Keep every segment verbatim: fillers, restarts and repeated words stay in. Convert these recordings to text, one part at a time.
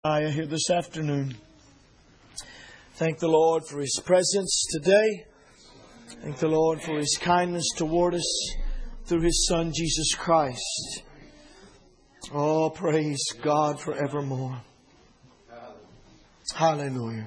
Here this afternoon. Thank the Lord for His presence today. Thank the Lord for His kindness toward us through His Son Jesus Christ. Oh, praise God forevermore. Hallelujah.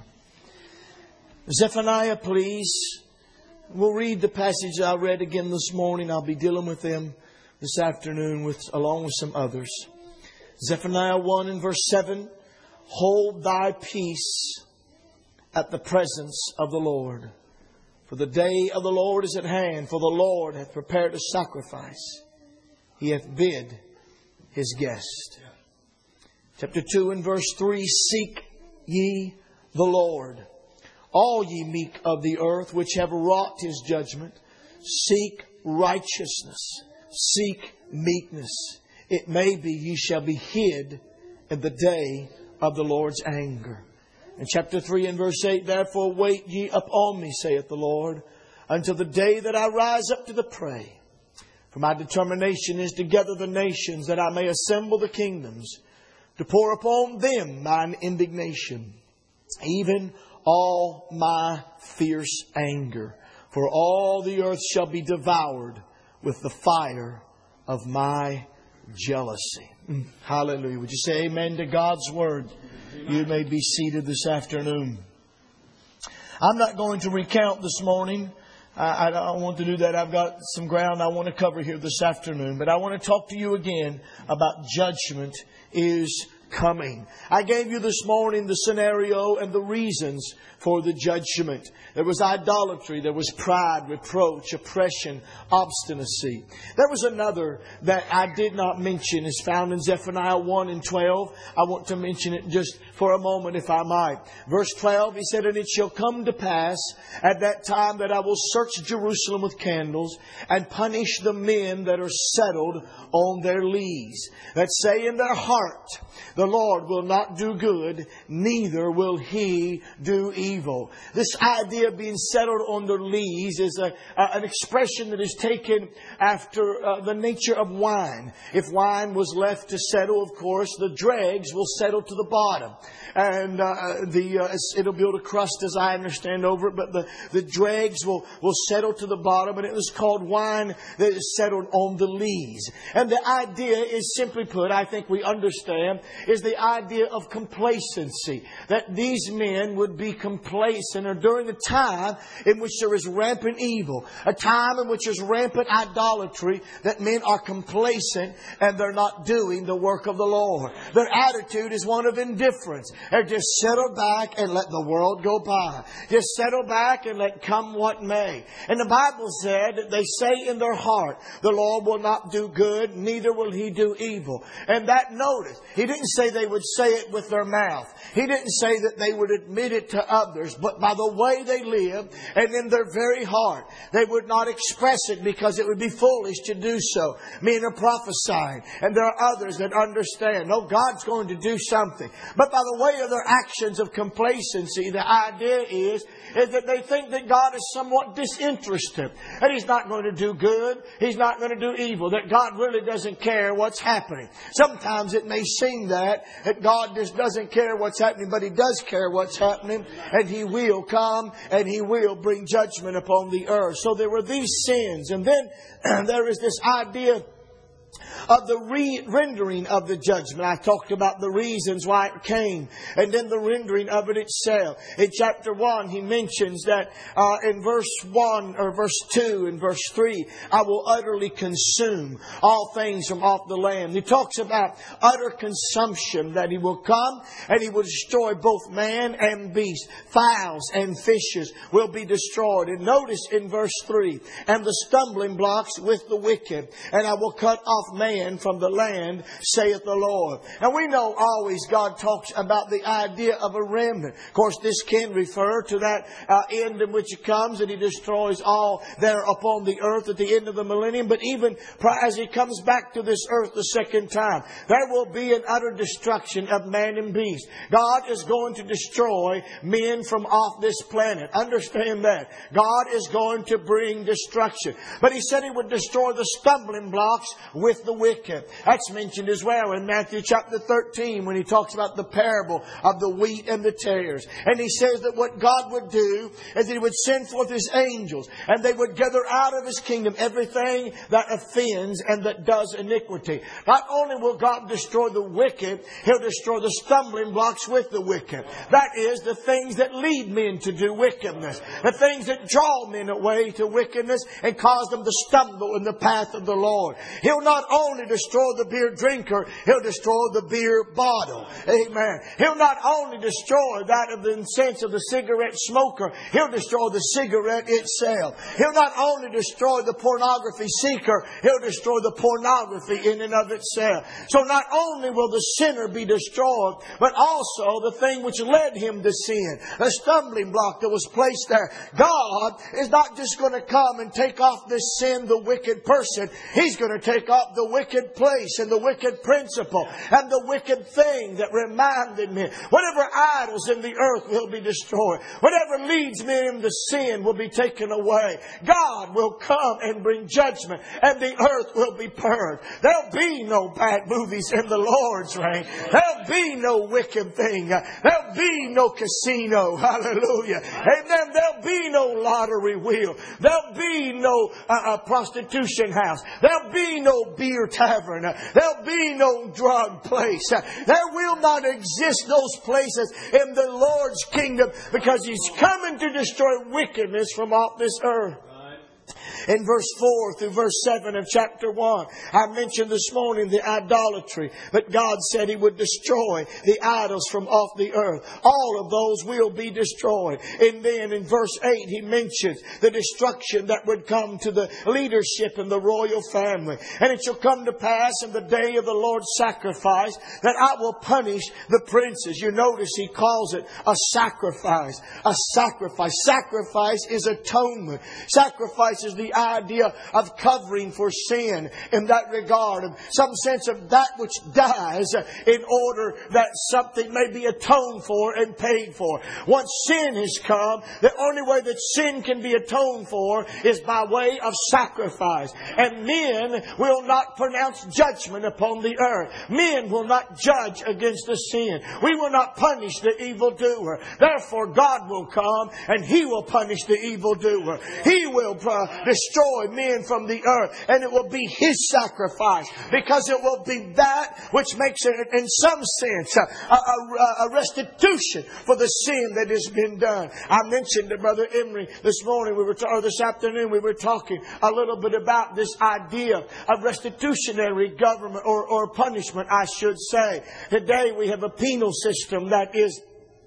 Zephaniah, please. We'll read the passage I read again this morning. I'll be dealing with them this afternoon with along with some others. Zephaniah one and verse seven. Hold thy peace at the presence of the Lord. For the day of the Lord is at hand. For the Lord hath prepared a sacrifice. He hath bid His guest. Chapter two and verse three. Seek ye the Lord, all ye meek of the earth, which have wrought His judgment. Seek righteousness. Seek meekness. It may be ye shall be hid in the day of the Lord's anger. In chapter three and verse eight, therefore wait ye upon me, saith the Lord, until the day that I rise up to the prey. For my determination is to gather the nations, that I may assemble the kingdoms, to pour upon them mine indignation, even all my fierce anger. For all the earth shall be devoured with the fire of my jealousy. Hallelujah. Would you say amen to God's Word? You may be seated this afternoon. I'm not going to recount this morning. I, I don't want to do that. I've got some ground I want to cover here this afternoon. But I want to talk to you again about judgment is coming. I gave you this morning the scenario and the reasons for the judgment. There was idolatry. There was pride, reproach, oppression, obstinacy. There was another that I did not mention. It's found in Zephaniah one and twelve. I want to mention it just for a moment, if I might. Verse twelve, he said, and it shall come to pass at that time that I will search Jerusalem with candles and punish the men that are settled on their lees, that say in their heart, the Lord will not do good, neither will He do evil. This idea of being settled on their lees is a, uh, an expression that is taken after uh, the nature of wine. If wine was left to settle, of course, the dregs will settle to the bottom. And uh, the uh, it'll build a crust, as I understand, over it. But the, the dregs will, will settle to the bottom. And it was called wine that is settled on the lees. And the idea is, simply put, I think we understand, is the idea of complacency. That these men would be complacent, or during a time in which there is rampant evil, a time in which there's rampant idolatry, that men are complacent and they're not doing the work of the Lord. Their attitude is one of indifference. They're just settle back and let the world go by. Just settle back and let come what may. And the Bible said that they say in their heart, the Lord will not do good, neither will He do evil. And that, notice, He didn't say they would say it with their mouth. He didn't say that they would admit it to others, but by the way they live and in their very heart, they would not express it because it would be foolish to do so. Men are prophesying, and there are others that understand, no, God's going to do something. But by the way of their actions of complacency, the idea is, is that they think that God is somewhat disinterested, and He's not going to do good, He's not going to do evil, that God really doesn't care what's happening. Sometimes it may seem that, that God just doesn't care what's happening, but He does care what's happening, and He will come and He will bring judgment upon the earth. So there were these sins, and then there is this idea of the re- rendering of the judgment. I talked about the reasons why it came, and then the rendering of it itself. In chapter one, he mentions that uh, in verse one or verse two and verse three, I will utterly consume all things from off the land. He talks about utter consumption, that He will come and He will destroy both man and beast. Fowls and fishes will be destroyed. And notice in verse three, and the stumbling blocks with the wicked, and I will cut off man from the land, saith the Lord. And we know always God talks about the idea of a remnant. Of course, this can refer to that uh, end in which it comes, and He destroys all there upon the earth at the end of the millennium. But even as He comes back to this earth the second time, there will be an utter destruction of man and beast. God is going to destroy men from off this planet. Understand that. God is going to bring destruction. But He said He would destroy the stumbling blocks with with the wicked. That's mentioned as well in Matthew chapter thirteen when He talks about the parable of the wheat and the tares. And He says that what God would do is that He would send forth His angels and they would gather out of His kingdom everything that offends and that does iniquity. Not only will God destroy the wicked, He'll destroy the stumbling blocks with the wicked. That is, the things that lead men to do wickedness. The things that draw men away to wickedness and cause them to stumble in the path of the Lord. He'll not only destroy the beer drinker, He'll destroy the beer bottle. Amen. He'll not only destroy that of the sense of the cigarette smoker, He'll destroy the cigarette itself. He'll not only destroy the pornography seeker, He'll destroy the pornography in and of itself. So not only will the sinner be destroyed, but also the thing which led him to sin, the stumbling block that was placed there. God is not just going to come and take off this sin, the wicked person. He's going to take off the wicked place and the wicked principle and the wicked thing that reminded me. Whatever idols in the earth will be destroyed. Whatever leads me into sin will be taken away. God will come and bring judgment, and the earth will be purged. There'll be no bad movies in the Lord's reign. There'll be no wicked thing. There'll be no casino. Hallelujah. Amen. There'll be no lottery wheel. There'll be no uh, uh, prostitution house. There'll be no beer tavern. There'll be no drug place. There will not exist those places in the Lord's kingdom, because He's coming to destroy wickedness from off this earth. In verse four through verse seven of chapter one, I mentioned this morning the idolatry. But God said He would destroy the idols from off the earth. All of those will be destroyed. And then in verse eight, He mentions the destruction that would come to the leadership and the royal family. And it shall come to pass in the day of the Lord's sacrifice that I will punish the princes. You notice He calls it a sacrifice. A sacrifice. Sacrifice is atonement. Sacrifice is the idea of covering for sin in that regard, of some sense of that which dies in order that something may be atoned for and paid for. Once sin has come, the only way that sin can be atoned for is by way of sacrifice. And men will not pronounce judgment upon the earth. Men will not judge against the sin. We will not punish the evildoer. Therefore God will come and He will punish the evildoer. He will uh, destroy men from the earth, and it will be His sacrifice, because it will be that which makes it, in some sense, a, a, a restitution for the sin that has been done. I mentioned to Brother Emery this morning, we were or this afternoon, we were talking a little bit about this idea of restitutionary government or, or punishment, I should say. Today we have a penal system that is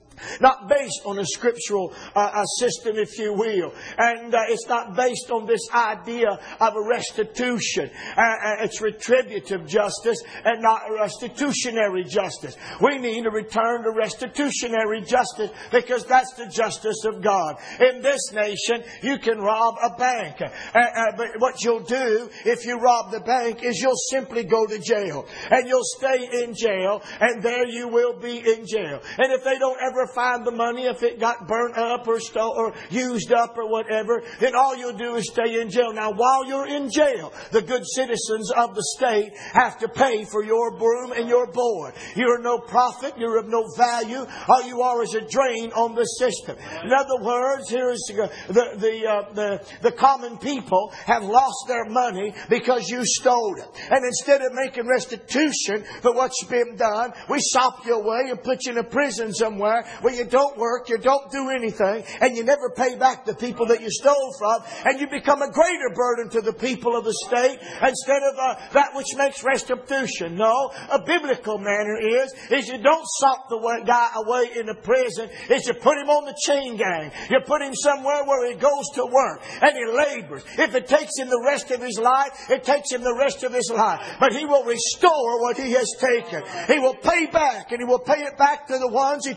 not based on a scriptural uh, system, if you will. And uh, it's not based on this idea of a restitution. Uh, it's retributive justice and not restitutionary justice. We need to return to restitutionary justice, because that's the justice of God. In this nation, you can rob a bank. Uh, uh, but what you'll do if you rob the bank is you'll simply go to jail. And you'll stay in jail, and there you will be in jail. And if they don't ever find the money, if it got burnt up or stole or used up or whatever, then all you'll do is stay in jail. Now, while you're in jail, the good citizens of the state have to pay for your room and your board. You're no profit. You're of no value. All you are is a drain on the system. In other words, here is the the the, uh, the the common people have lost their money because you stole it. And instead of making restitution for what's been done, we sop you away and put you in a prison somewhere where you don't work, you don't do anything, and you never pay back the people that you stole from, and you become a greater burden to the people of the state instead of uh, that which makes restitution. No, a biblical manner is, is you don't sop the guy away in a prison, is you put him on the chain gang. You put him somewhere where he goes to work and he labors. If it takes him the rest of his life, it takes him the rest of his life. But he will restore what he has taken. He will pay back, and he will pay it back to the ones he took it from.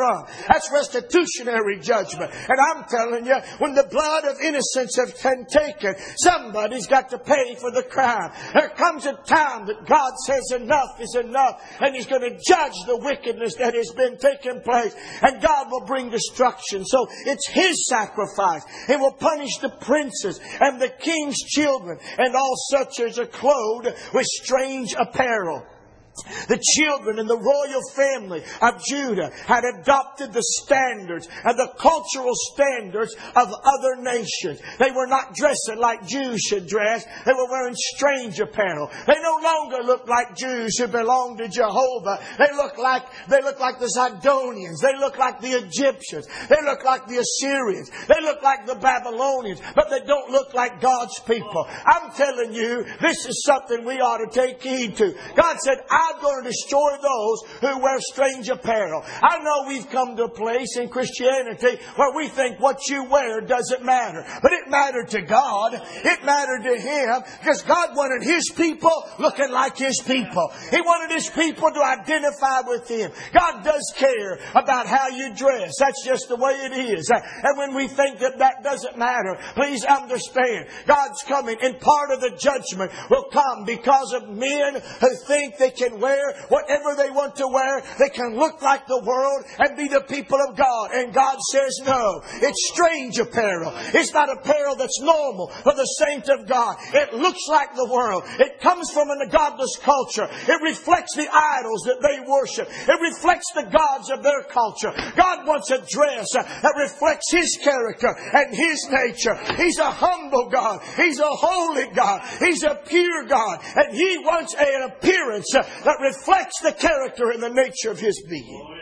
from. That's restitutionary judgment. And I'm telling you, when the blood of innocence has been taken, somebody's got to pay for the crime. There comes a time that God says enough is enough, and He's going to judge the wickedness that has been taking place, and God will bring destruction. So it's His sacrifice. He will punish the princes and the king's children, and all such as are clothed with strange apparel. The children in the royal family of Judah had adopted the standards and the cultural standards of other nations. They were not dressing like Jews should dress. They were wearing strange apparel. They no longer looked like Jews who belonged to Jehovah. They looked like, they looked like the Zidonians. They looked like the Egyptians. They looked like the Assyrians. They looked like the Babylonians. But they don't look like God's people. I'm telling you, this is something we ought to take heed to. God said, I'm going to destroy those who wear strange apparel. I know we've come to a place in Christianity where we think what you wear doesn't matter. But it mattered to God. It mattered to Him because God wanted His people looking like His people. He wanted His people to identify with Him. God does care about how you dress. That's just the way it is. And when we think that that doesn't matter, please understand, God's coming, and part of the judgment will come because of men who think they can wear whatever they want to wear. They can look like the world and be the people of God. And God says no. It's strange apparel. It's not apparel that's normal for the saint of God. It looks like the world. It comes from a godless culture. It reflects the idols that they worship. It reflects the gods of their culture. God wants a dress that reflects His character and His nature. He's a humble God. He's a holy God. He's a pure God. And He wants an appearance that reflects the character and the nature of His being.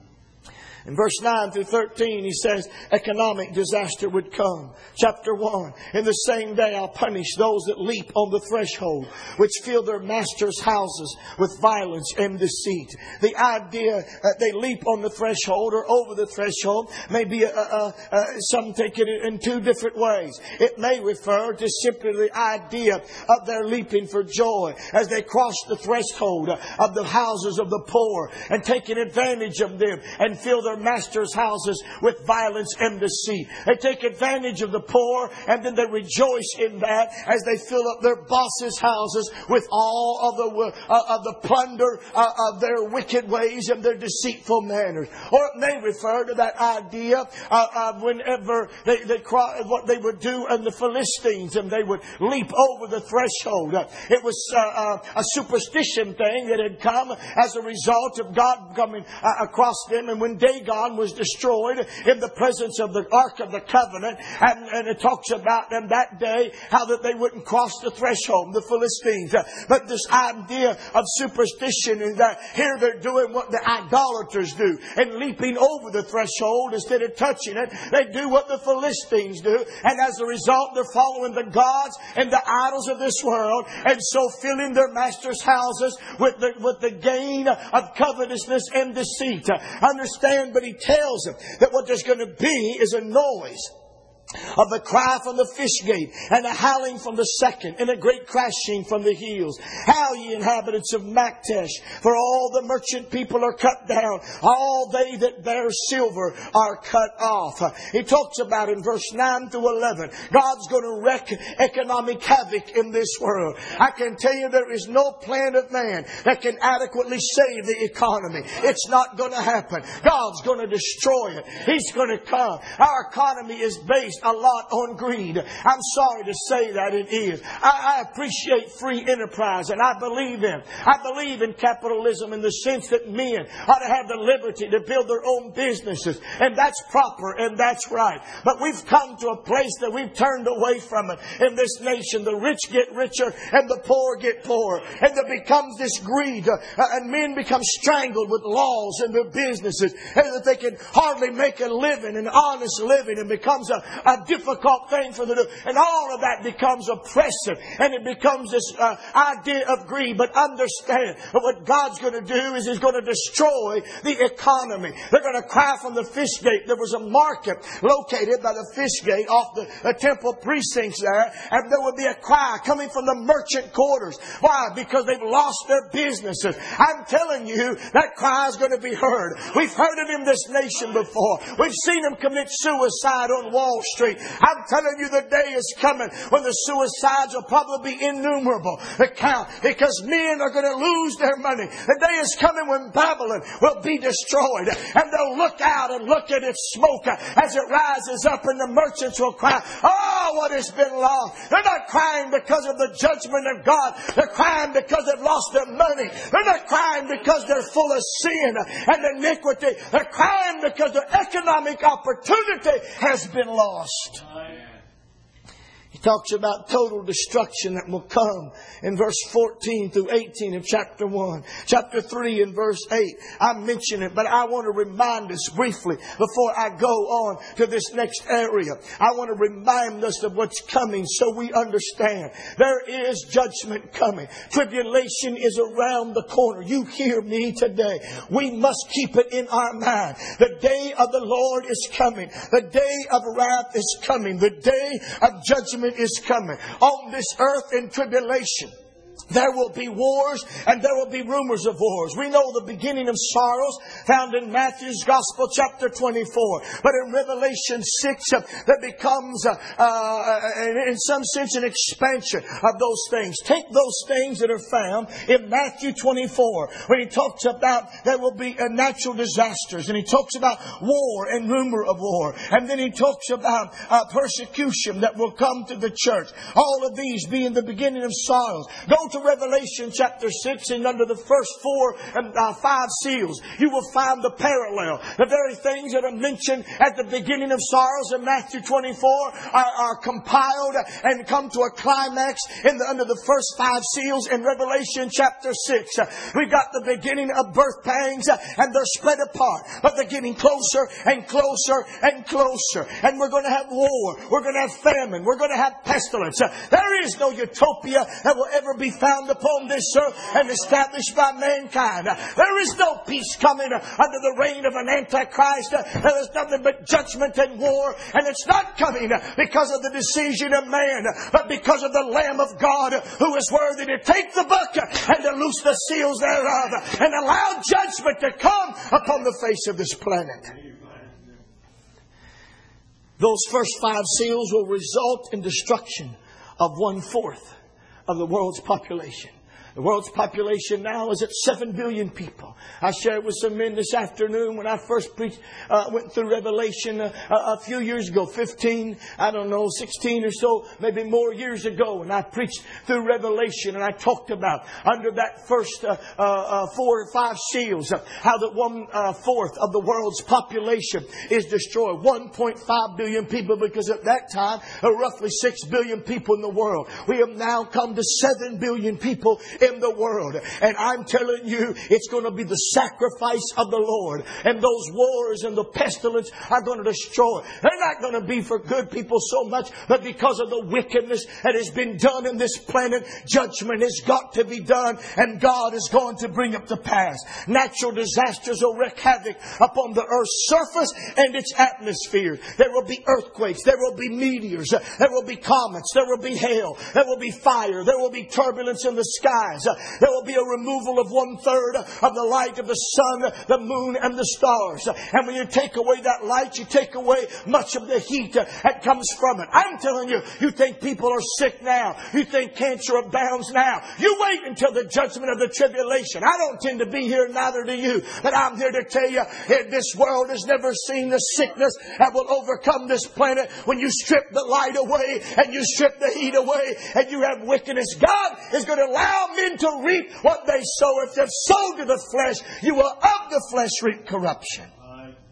In verse nine through thirteen, he says, economic disaster would come. Chapter one, in the same day I'll punish those that leap on the threshold, which fill their masters' houses with violence and deceit. The idea that they leap on the threshold or over the threshold may be, a, a, a, some take it in two different ways. It may refer to simply the idea of their leaping for joy as they cross the threshold of the houses of the poor and taking advantage of them and fill their masters' houses with violence and deceit. They take advantage of the poor, and then they rejoice in that as they fill up their bosses' houses with all of the uh, of the plunder uh, of their wicked ways and their deceitful manners. Or it may refer to that idea uh, of whenever they, they cry, what they would do in the Philistines, and they would leap over the threshold. Uh, it was uh, uh, a superstition thing that had come as a result of God coming uh, across them, and when Dagon was destroyed in the presence of the Ark of the Covenant, and, and it talks about them that day how that they wouldn't cross the threshold, the Philistines. Uh, but this idea of superstition is that here they're doing what the idolaters do, and leaping over the threshold instead of touching it. They do what the Philistines do, and as a result they're following the gods and the idols of this world, and so filling their masters' houses with the, with the gain of covetousness and deceit. Uh, understand, but he tells them that what there's going to be is a noise of the cry from the fish gate, and a howling from the second, and a great crashing from the hills. Howl, ye inhabitants of Maktesh, for all the merchant people are cut down. All they that bear silver are cut off. He talks about in verse nine through eleven, God's going to wreak economic havoc in this world. I can tell you there is no plan of man that can adequately save the economy. It's not going to happen. God's going to destroy it. He's going to come. Our economy is based a lot on greed. I'm sorry to say that it is. I, I appreciate free enterprise, and I believe in. I believe in capitalism in the sense that men ought to have the liberty to build their own businesses, and that's proper and that's right. But we've come to a place that we've turned away from it in this nation. The rich get richer and the poor get poorer, and there becomes this greed, uh, and men become strangled with laws in their businesses, and that they can hardly make a living, an honest living, and becomes a a difficult thing for them to do. And all of that becomes oppressive. And it becomes this uh, idea of greed. But understand that what God's going to do is He's going to destroy the economy. They're going to cry from the fish gate. There was a market located by the fish gate off the, the temple precincts there. And there would be a cry coming from the merchant quarters. Why? Because they've lost their businesses. I'm telling you, that cry is going to be heard. We've heard it in this nation before. We've seen them commit suicide on Wall Street. I'm telling you, the day is coming when the suicides will probably be innumerable. The count, because men are going to lose their money. The day is coming when Babylon will be destroyed. And they'll look out and look at its smoke as it rises up, and the merchants will cry, oh, what has been lost. They're not crying because of the judgment of God. They're crying because they've lost their money. They're not crying because they're full of sin and iniquity. They're crying because their economic opportunity has been lost. He talks about total destruction that will come in verse fourteen through eighteen of chapter one. Chapter three and verse eight. I mention it, but I want to remind us briefly before I go on to this next area. I want to remind us of what's coming so we understand. There is judgment coming. Tribulation is around the corner. You hear me today. We must keep it in our mind. The day of the Lord is coming. The day of wrath is coming. The day of judgment is coming. On this earth in tribulation, there will be wars and there will be rumors of wars. We know the beginning of sorrows found in Matthew's Gospel chapter twenty-four. But in Revelation six, uh, there becomes, uh, uh, in some sense, an expansion of those things. Take those things that are found in Matthew twenty-four, when He talks about there will be uh, natural disasters. And He talks about war and rumor of war. And then He talks about uh, persecution that will come to the church. All of these being the beginning of sorrows. Go to Revelation chapter six, and under the first four and uh, five seals, you will find the parallel. The very things that are mentioned at the beginning of sorrows in Matthew twenty-four are, are compiled and come to a climax in the, under the first five seals in Revelation chapter six. Uh, we've got the beginning of birth pangs, uh, and they're spread apart, but they're getting closer and closer and closer. And we're going to have war. We're going to have famine. We're going to have pestilence. Uh, there is no utopia that will ever be found upon this earth and established by mankind. There is no peace coming under the reign of an Antichrist. There is nothing but judgment and war. And it's not coming because of the decision of man, but because of the Lamb of God, who is worthy to take the book and to loose the seals thereof and allow judgment to come upon the face of this planet. Those first five seals will result in destruction of one-fourth of the world's population. The world's population now is at seven billion people. I shared with some men this afternoon when I first preached, uh, went through Revelation uh, a few years ago, fifteen, I don't know, sixteen or so, maybe more years ago. And I preached through Revelation, and I talked about under that first uh, uh, four or five seals, uh, how that one uh, fourth of the world's population is destroyed. one point five billion people, because at that time there were roughly six billion people in the world. We have now come to seven billion people in the world. And I'm telling you, it's going to be the sacrifice of the Lord. And those wars and the pestilence are going to destroy. They're not going to be for good people so much, but because of the wickedness that has been done in this planet, judgment has got to be done, and God is going to bring it to pass. Natural disasters will wreak havoc upon the earth's surface and its atmosphere. There will be earthquakes. There will be meteors. There will be comets. There will be hail. There will be fire. There will be turbulence in the skies. There will be a removal of one third of the light of the sun, the moon, and the stars. And when you take away that light, you take away much of the heat that comes from it. I'm telling you, you think people are sick now. You think cancer abounds now. You wait until the judgment of the tribulation. I don't tend to be here, neither do you. But I'm here to tell you, this world has never seen the sickness that will overcome this planet when you strip the light away and you strip the heat away and you have wickedness. God is going to allow men to reap what they sow. If they've sowed to the flesh, you will of the flesh reap corruption.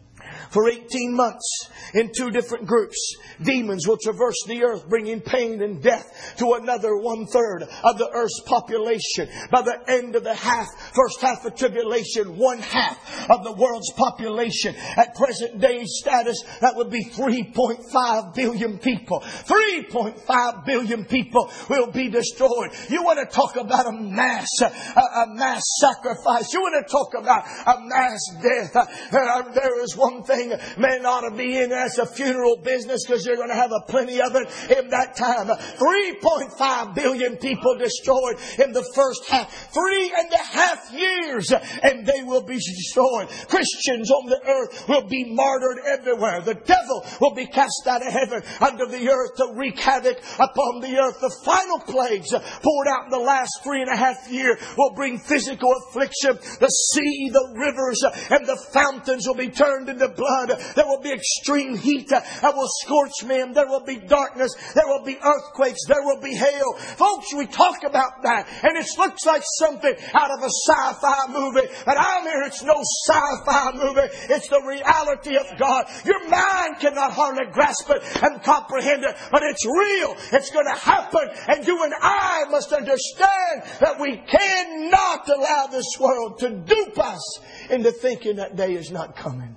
For eighteen months, in two different groups, demons will traverse the earth, bringing pain and death to another one-third of the earth's population. By the end of the half, first half of tribulation, one half of the world's population, at present day status, that would be three point five billion people. three point five billion people will be destroyed. You want to talk about a mass, a, a mass sacrifice. You want to talk about a mass death. Uh, there is one thing men ought to be in, that's a funeral business, because you're going to have a plenty of it in that time. three point five billion people destroyed in the first half. Three and a half years and they will be destroyed. Christians on the earth will be martyred everywhere. The devil will be cast out of heaven under the earth to wreak havoc upon the earth. The final plagues poured out in the last three and a half year will bring physical affliction. The sea, the rivers, and the fountains will be turned into blood. There will be extreme heat that will scorch men. There will be darkness. There will be earthquakes. There will be hail. Folks, we talk about that, and it looks like something out of a sci-fi movie. But I'm here, it's no sci-fi movie. It's the reality of God. Your mind cannot hardly grasp it and comprehend it, but it's real. It's going to happen, and you and I must understand that we cannot allow this world to dupe us into thinking that day is not coming.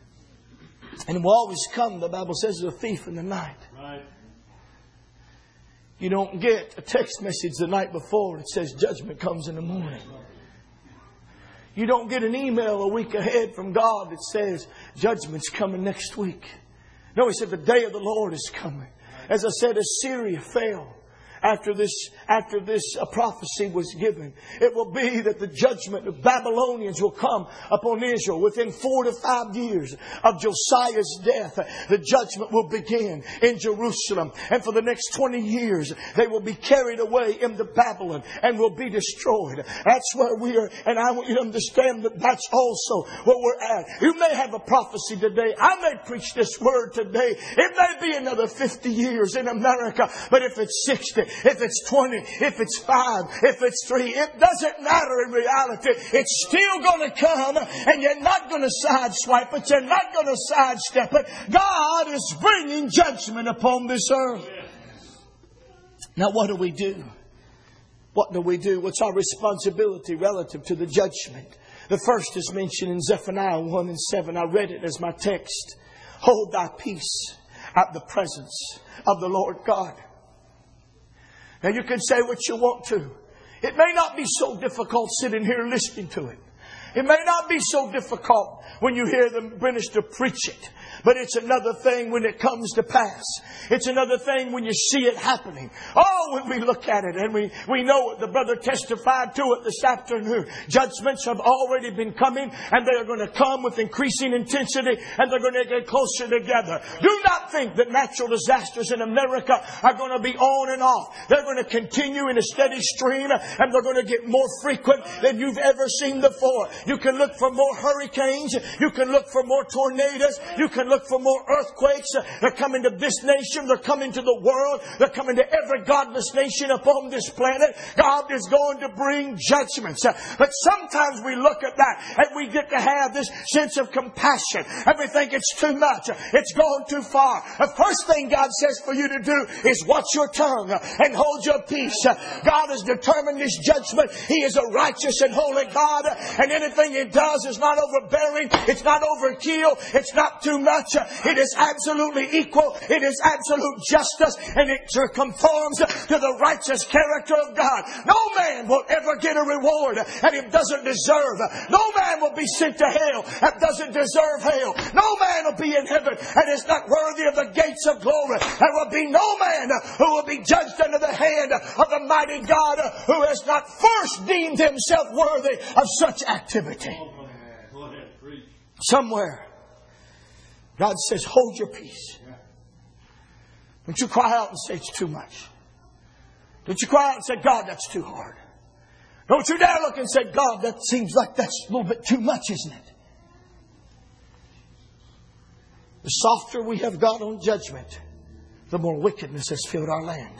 And it will always come, the Bible says, as a thief in the night. Right. You don't get a text message the night before that says judgment comes in the morning. You don't get an email a week ahead from God that says judgment's coming next week. No, He said the day of the Lord is coming. As I said, Assyria fell. After this, after this uh, prophecy was given, it will be that the judgment of Babylonians will come upon Israel within four to five years of Josiah's death. The judgment will begin in Jerusalem, and for the next twenty years, they will be carried away into Babylon and will be destroyed. That's where we are, and I want you to understand that that's also where we're at. You may have a prophecy today. I may preach this word today. It may be another fifty years in America, but if it's sixty, if it's twenty, if it's five, if it's three, it doesn't matter in reality. It's still going to come, and you're not going to sideswipe it. You're not going to sidestep it. God is bringing judgment upon this earth. Now, what do we do? What do we do? What's our responsibility relative to the judgment? The first is mentioned in Zephaniah one and seven. I read it as my text. Hold thy peace at the presence of the Lord God. Now you can say what you want to. It may not be so difficult sitting here listening to it. It may not be so difficult when you hear the minister preach it. But it's another thing when it comes to pass. It's another thing when you see it happening. Oh, when we look at it and we, we know it. The brother testified to it this afternoon. Judgments have already been coming, and they are going to come with increasing intensity, and they're going to get closer together. Do not think that natural disasters in America are going to be on and off. They're going to continue in a steady stream, and they're going to get more frequent than you've ever seen before. You can look for more hurricanes. You can look for more tornadoes. You can look for more earthquakes. They're coming to this nation. They're coming to the world. They're coming to every godless nation upon this planet. God is going to bring judgments. But sometimes we look at that and we get to have this sense of compassion. And we think it's too much. It's gone too far. The first thing God says for you to do is watch your tongue and hold your peace. God has determined this judgment. He is a righteous and holy God. And anything He does is not overbearing. It's not overkill. It's not too much. It is absolutely equal. It is absolute justice, and it conforms to the righteous character of God. No man will ever get a reward that he doesn't deserve. No man will be sent to hell that doesn't deserve hell. No man will be in heaven and is not worthy of the gates of glory. There will be no man who will be judged under the hand of the mighty God who has not first deemed himself worthy of such activity. Somewhere God says, hold your peace. Don't you cry out and say it's too much. Don't you cry out and say, God, that's too hard. Don't you dare look and say, God, that seems like that's a little bit too much, isn't it? The softer we have got on judgment, the more wickedness has filled our land.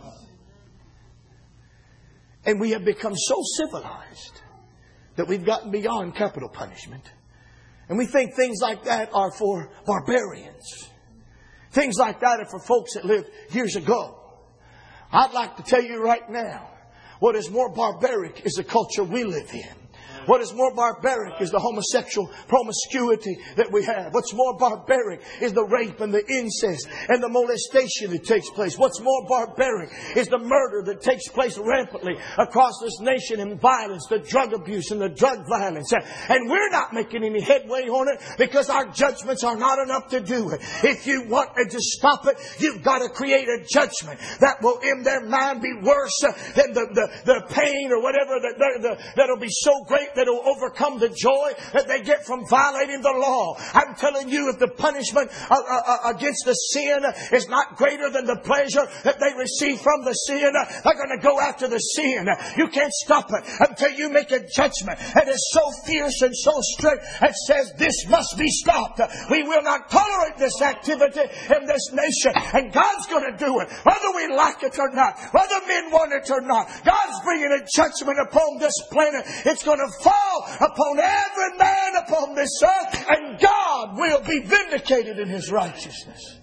And we have become so civilized that we've gotten beyond capital punishment. And we think things like that are for barbarians. Things like that are for folks that lived years ago. I'd like to tell you right now, what is more barbaric is the culture we live in. What is more barbaric is the homosexual promiscuity that we have. What's more barbaric is the rape and the incest and the molestation that takes place. What's more barbaric is the murder that takes place rampantly across this nation, and violence, the drug abuse and the drug violence. And we're not making any headway on it because our judgments are not enough to do it. If you want to stop it, you've got to create a judgment that will in their mind be worse than the, the, the pain or whatever that, the, that'll be so great that will overcome the joy that they get from violating the law. I'm telling you, if the punishment uh, uh, against the sin is not greater than the pleasure that they receive from the sin, they're going to go after the sin. You can't stop it until you make a judgment that is so fierce and so strict that says this must be stopped. We will not tolerate this activity in this nation, and God's going to do it whether we like it or not, whether men want it or not. God's bringing a judgment upon this planet. It's going to fall upon every man upon this earth, and God will be vindicated in His righteousness.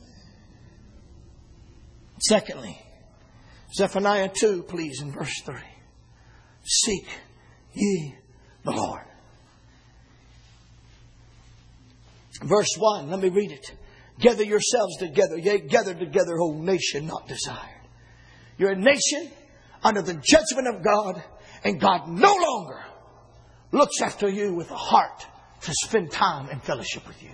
Secondly, Zephaniah two, please, in verse three. Seek ye the Lord. Verse one, let me read it. Gather yourselves together, yea, gather together, O nation not desired. You're a nation under the judgment of God, and God no longer looks after you with a heart to spend time in fellowship with you.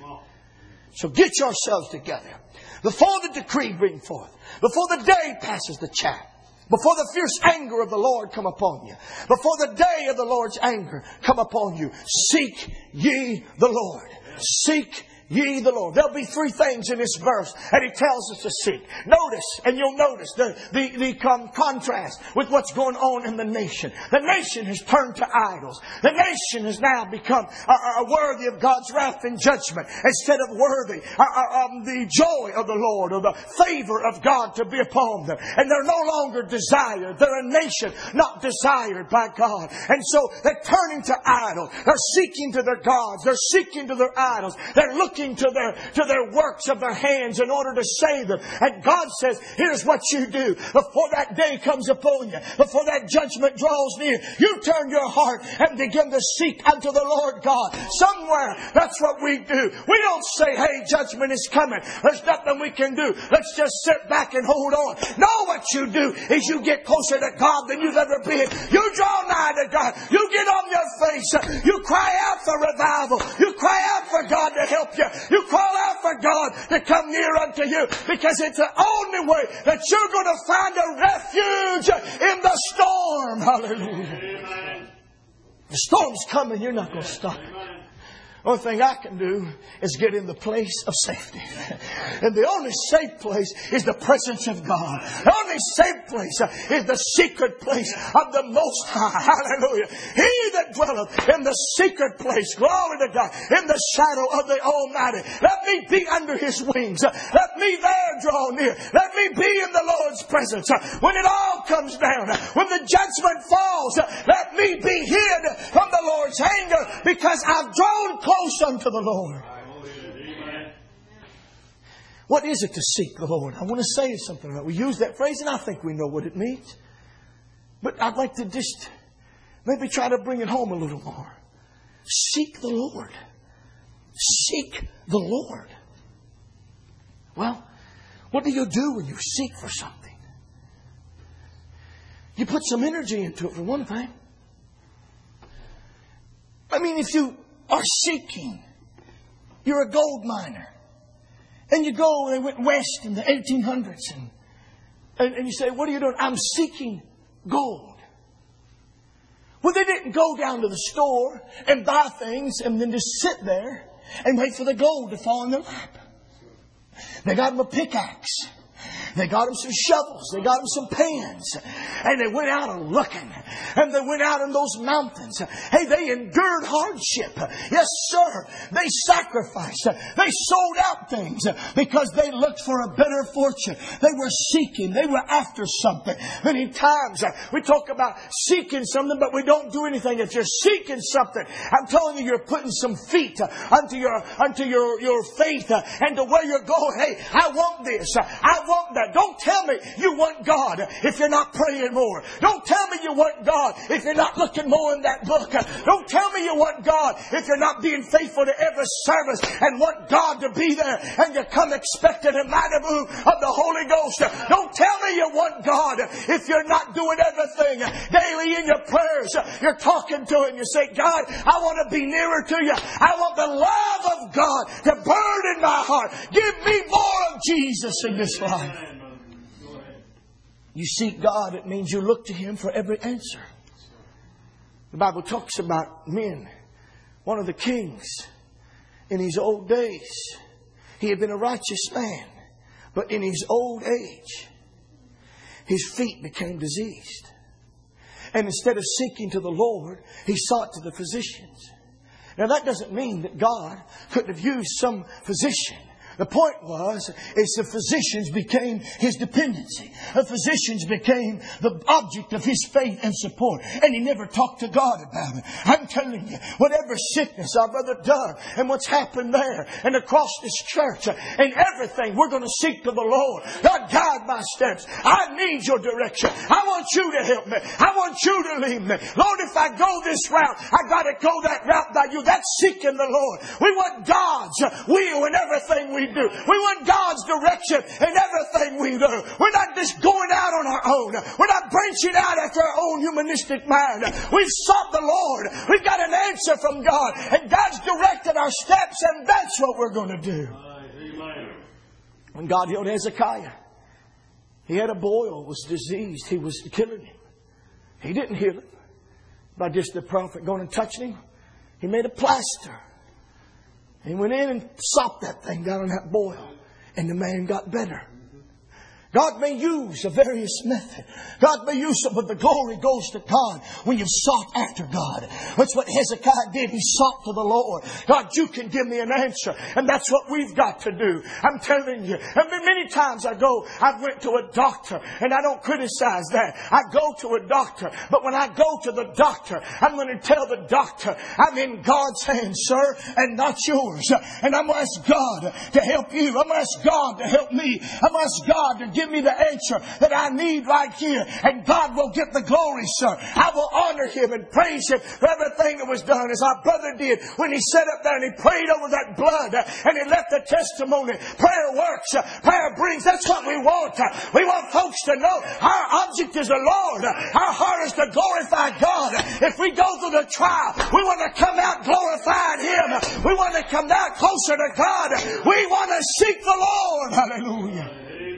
So get yourselves together. Before the decree bring forth, before the day passes the chaff, before the fierce anger of the Lord come upon you, before the day of the Lord's anger come upon you, seek ye the Lord. Seek ye the Lord. There'll be three things in this verse that He tells us to seek. Notice, and you'll notice the, the, the con- contrast with what's going on in the nation. The nation has turned to idols. The nation has now become uh, uh, worthy of God's wrath and judgment instead of worthy uh, uh, um, the joy of the Lord or the favor of God to be upon them. And they're no longer desired. They're a nation not desired by God. And so they're turning to idols. They're seeking to their gods. They're seeking to their idols. They're looking to their, to their works of their hands in order to save them. And God says, here's what you do. Before that day comes upon you, before that judgment draws near, you turn your heart and begin to seek unto the Lord God. Somewhere, that's what we do. We don't say, hey, judgment is coming. There's nothing we can do. Let's just sit back and hold on. No, what you do is you get closer to God than you've ever been. You draw nigh to God. You get on your face. You cry out for revival. You cry out for God to help you. You call out for God to come near unto you, because it's the only way that you're going to find a refuge in the storm. Hallelujah. Amen. The storm's coming. You're not going to stop it. The only thing I can do is get in the place of safety. And the only safe place is the presence of God. The only safe place is the secret place of the Most High. Hallelujah. He that dwelleth in the secret place, glory to God, in the shadow of the Almighty. Let me be under His wings. Let me there draw near. Let me be in the Lord's presence. When it all comes down, when the judgment falls, let me be hid from the Lord's anger, because I've drawn close unto the Lord. What is it to seek the Lord? I want to say something about it. We use that phrase and I think we know what it means. But I'd like to just maybe try to bring it home a little more. Seek the Lord. Seek the Lord. Well, what do you do when you seek for something? You put some energy into it, for one thing. I mean, if you are seeking, you're a gold miner, and you go, they went west in the eighteen hundreds, and, and, and you say, what are you doing? I'm seeking gold. Well, they didn't go down to the store and buy things and then just sit there and wait for the gold to fall in their lap. They got them a pickaxe. They got them some shovels. They got them some pans. And they went out a looking. And they went out in those mountains. Hey, they endured hardship. Yes, sir. They sacrificed. They sold out things because they looked for a better fortune. They were seeking. They were after something. Many times we talk about seeking something, but we don't do anything. If you're seeking something, I'm telling you, you're putting some feet unto your, unto your, your faith and to where you're going. Hey, I want this. I want that. Don't tell me you want God if you're not praying more. Don't tell me you want God if you're not looking more in that book. Don't tell me you want God if you're not being faithful to every service and want God to be there and you come expecting a mighty move of the Holy Ghost. Don't tell me you want God if you're not doing everything daily in your prayers. You're talking to Him. You say, God, I want to be nearer to you. I want the love of God to burn in my heart. Give me more of Jesus in this life. You seek God, it means you look to Him for every answer. The Bible talks about men. One of the kings in his old days, he had been a righteous man, but in his old age, his feet became diseased. And instead of seeking to the Lord, he sought to the physicians. Now that doesn't mean that God couldn't have used some physician. The point was, is the physicians became his dependency. The physicians became the object of his faith and support. And he never talked to God about it. I'm telling you, whatever sickness our brother Doug and what's happened there and across this church and everything, we're going to seek to the Lord. God, guide my steps. I need your direction. I want you to help me. I want you to lead me. Lord, if I go this route, I got to go that route by you. That's seeking the Lord. We want God's will in everything we do. We want God's direction in everything we do. We're not just going out on our own. We're not branching out after our own humanistic mind. We've sought the Lord. We've got an answer from God. And God's directed our steps, and that's what we're going to do. When God healed Hezekiah, he had a boil, was diseased. He was killing him. He didn't heal it by just the prophet going and touching him. He made a plaster. He went in and sopped that thing down on that boil. And the man got better. God may use a various method. God may use it, but the glory goes to God when you've sought after God. That's what Hezekiah did. He sought to the Lord. God, you can give me an answer. And that's what we've got to do. I'm telling you. And many times I go, I went to a doctor, and I don't criticize that. I go to a doctor. But when I go to the doctor, I'm going to tell the doctor, I'm in God's hands, sir, and not yours. And I'm going to ask God to help you. I'm going to ask God to help me. I'm going to ask God to give me the answer that I need right here. And God will get the glory, sir. I will honor Him and praise Him for everything that was done, as our brother did when he sat up there and he prayed over that blood and he left the testimony. Prayer works. Prayer brings. That's what we want. We want folks to know our object is the Lord. Our heart is to glorify God. If we go through the trial, we want to come out glorifying Him. We want to come out closer to God. We want to seek the Lord. Hallelujah.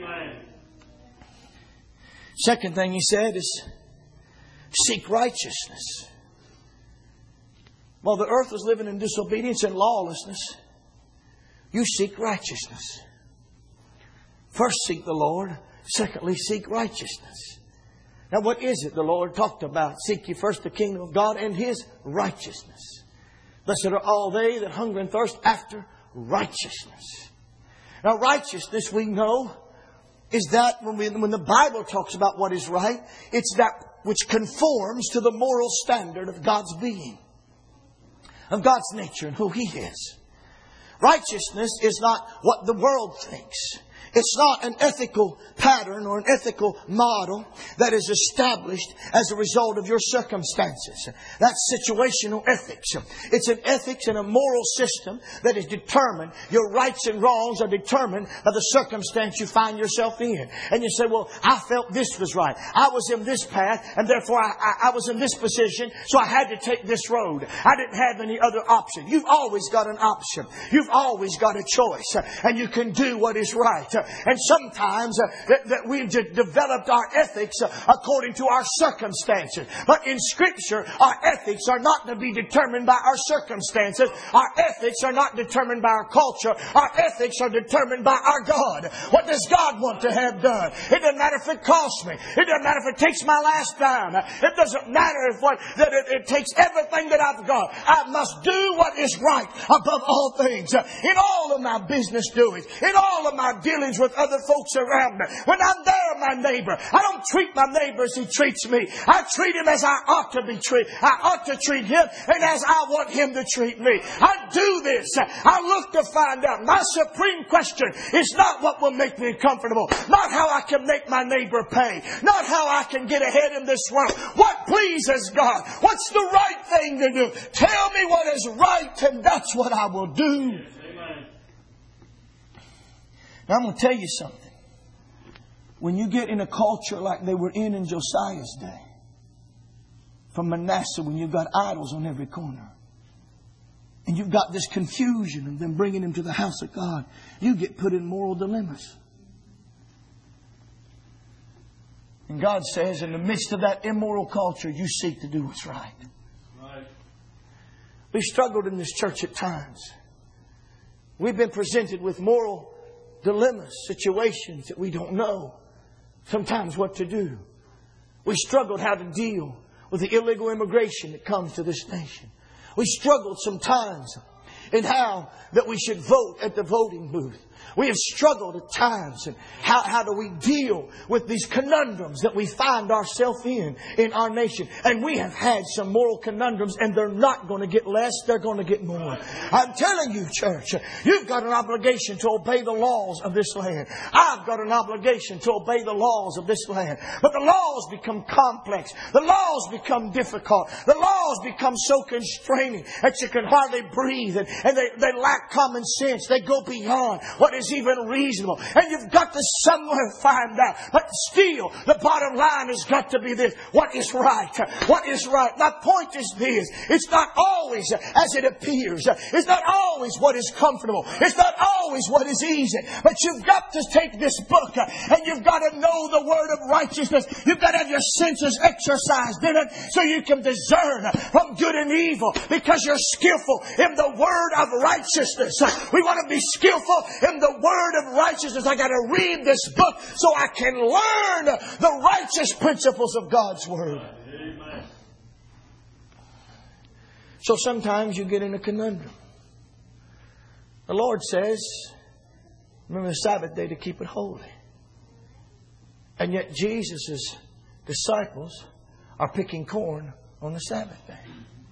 Second thing he said is seek righteousness. While the earth was living in disobedience and lawlessness, you seek righteousness. First seek the Lord. Secondly, seek righteousness. Now what is it the Lord talked about? Seek ye first the kingdom of God and His righteousness. Blessed are all they that hunger and thirst after righteousness. Now righteousness, we know, is that when, we, when the Bible talks about what is right, it's that which conforms to the moral standard of God's being, of God's nature and who He is. Righteousness is not what the world thinks. It's not an ethical pattern or an ethical model that is established as a result of your circumstances. That's situational ethics. It's an ethics and a moral system that is determined. Your rights and wrongs are determined by the circumstance you find yourself in. And you say, well, I felt this was right. I was in this path, and therefore I, I, I was in this position, so I had to take this road. I didn't have any other option. You've always got an option. You've always got a choice. And you can do what is right. And sometimes uh, that, that we've de- developed our ethics uh, according to our circumstances. But in Scripture, our ethics are not to be determined by our circumstances. Our ethics are not determined by our culture. Our ethics are determined by our God. What does God want to have done? It doesn't matter if it costs me. It doesn't matter if it takes my last dime. It doesn't matter if what that it, it takes everything that I've got. I must do what is right above all things. In all of my business doings, in all of my dealings with other folks around me, when I'm there, my neighbor, I don't treat my neighbor as he treats me. I treat him as I ought to be treated. I ought to treat him and as I want him to treat me. I do this. I look to find out. My supreme question is not what will make me comfortable, not how I can make my neighbor pay, not how I can get ahead in this world. What pleases God? What's the right thing to do? Tell me what is right, and that's what I will do. Now I'm going to tell you something. When you get in a culture like they were in in Josiah's day, from Manasseh, when you've got idols on every corner, and you've got this confusion of them bringing him to the house of God, you get put in moral dilemmas. And God says, in the midst of that immoral culture, you seek to do what's right. Right. We've struggled in this church at times. We've been presented with moral dilemmas, situations that we don't know sometimes what to do. We struggled how to deal with the illegal immigration that comes to this nation. We struggled sometimes in how that we should vote at the voting booth. We have struggled at times. And how, how do we deal with these conundrums that we find ourselves in in our nation? And we have had some moral conundrums, and they're not going to get less. They're going to get more. I'm telling you, church, you've got an obligation to obey the laws of this land. I've got an obligation to obey the laws of this land. But the laws become complex. The laws become difficult. The laws become so constraining that you can hardly breathe. And, and they, they lack common sense. They go beyond what is even reasonable. And you've got to somewhere find out. But still, the bottom line has got to be this. What is right? What is right? My point is this. It's not always as it appears. It's not always what is comfortable. It's not always what is easy. But you've got to take this book and you've got to know the word of righteousness. You've got to have your senses exercised in it so you can discern from good and evil, because you're skillful in the word of righteousness. We want to be skillful in the word of righteousness. I got to read this book so I can learn the righteous principles of God's word. Amen. So sometimes you get in a conundrum. The Lord says, remember the Sabbath day to keep it holy. And yet Jesus' disciples are picking corn on the Sabbath day.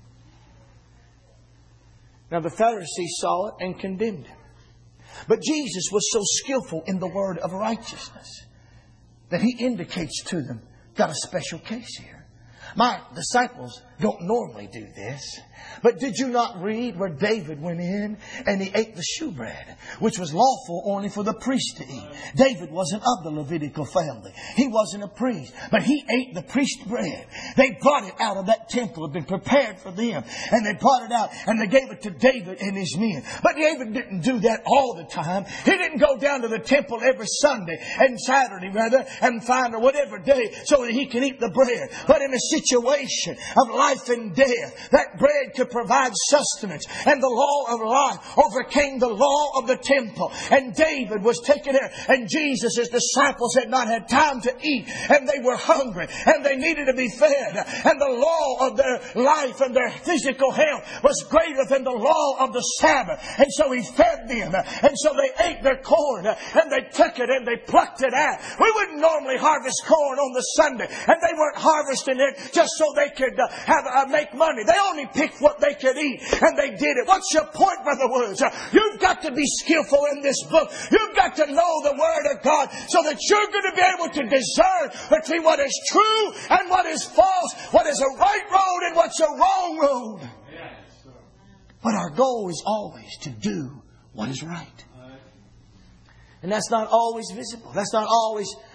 Now the Pharisees saw it and condemned him. But Jesus was so skillful in the word of righteousness that He indicates to them, got a special case here. My disciples don't normally do this. But did you not read where David went in and he ate the shewbread, which was lawful only for the priest to eat? David wasn't of the Levitical family. He wasn't a priest. But he ate the priest bread. They brought it out of that temple. It had been prepared for them. And they brought it out and they gave it to David and his men. But David didn't do that all the time. He didn't go down to the temple every Sunday and Saturday rather and find or whatever day so that he could eat the bread. But in a situation of life and death, that bread could provide sustenance. And the law of life overcame the law of the temple. And David was taken there. And Jesus' disciples had not had time to eat. And they were hungry. And they needed to be fed. And the law of their life and their physical health was greater than the law of the Sabbath. And so He fed them. And so they ate their corn. And they took it and they plucked it out. We wouldn't normally harvest corn on the Sunday. And they weren't harvesting it just so they could uh, have uh, make money. They only picked what they could eat, and they did it. What's your point, Brother Woods? You've got to be skillful in this book. You've got to know the Word of God so that you're going to be able to discern between what is true and what is false, what is a right road and what's a wrong road. But our goal is always to do what is right. And that's not always visible. That's not always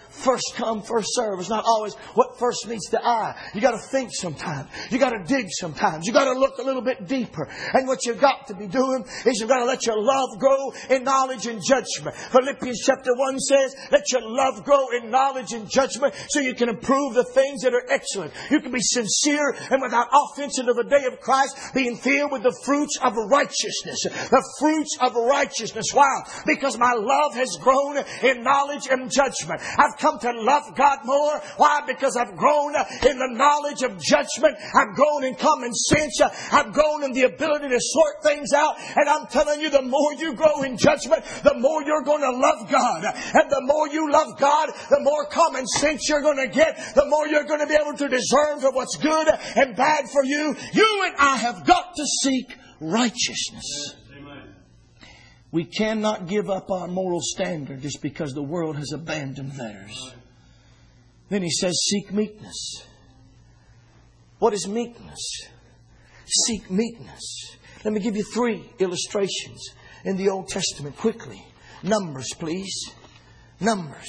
first come, first serve. It's not always what first meets the eye. You got to think sometimes. You got to dig sometimes. You got to look a little bit deeper. And what you've got to be doing is you've got to let your love grow in knowledge and judgment. Philippians chapter one says, let your love grow in knowledge and judgment so you can improve the things that are excellent. You can be sincere and without offense into the day of Christ, being filled with the fruits of righteousness. The fruits of righteousness. Why? Because my love has grown in knowledge and judgment. I've come to love God more. Why? Because I've grown in the knowledge of judgment. I've grown in common sense. I've grown in the ability to sort things out. And I'm telling you, the more you grow in judgment, the more you're going to love God. And the more you love God, the more common sense you're going to get. The more you're going to be able to discern for what's good and bad for you. You and I have got to seek righteousness. We cannot give up our moral standard just because the world has abandoned theirs. Then he says, seek meekness. What is meekness? Seek meekness. Let me give you three illustrations in the Old Testament quickly. Numbers, please. Numbers.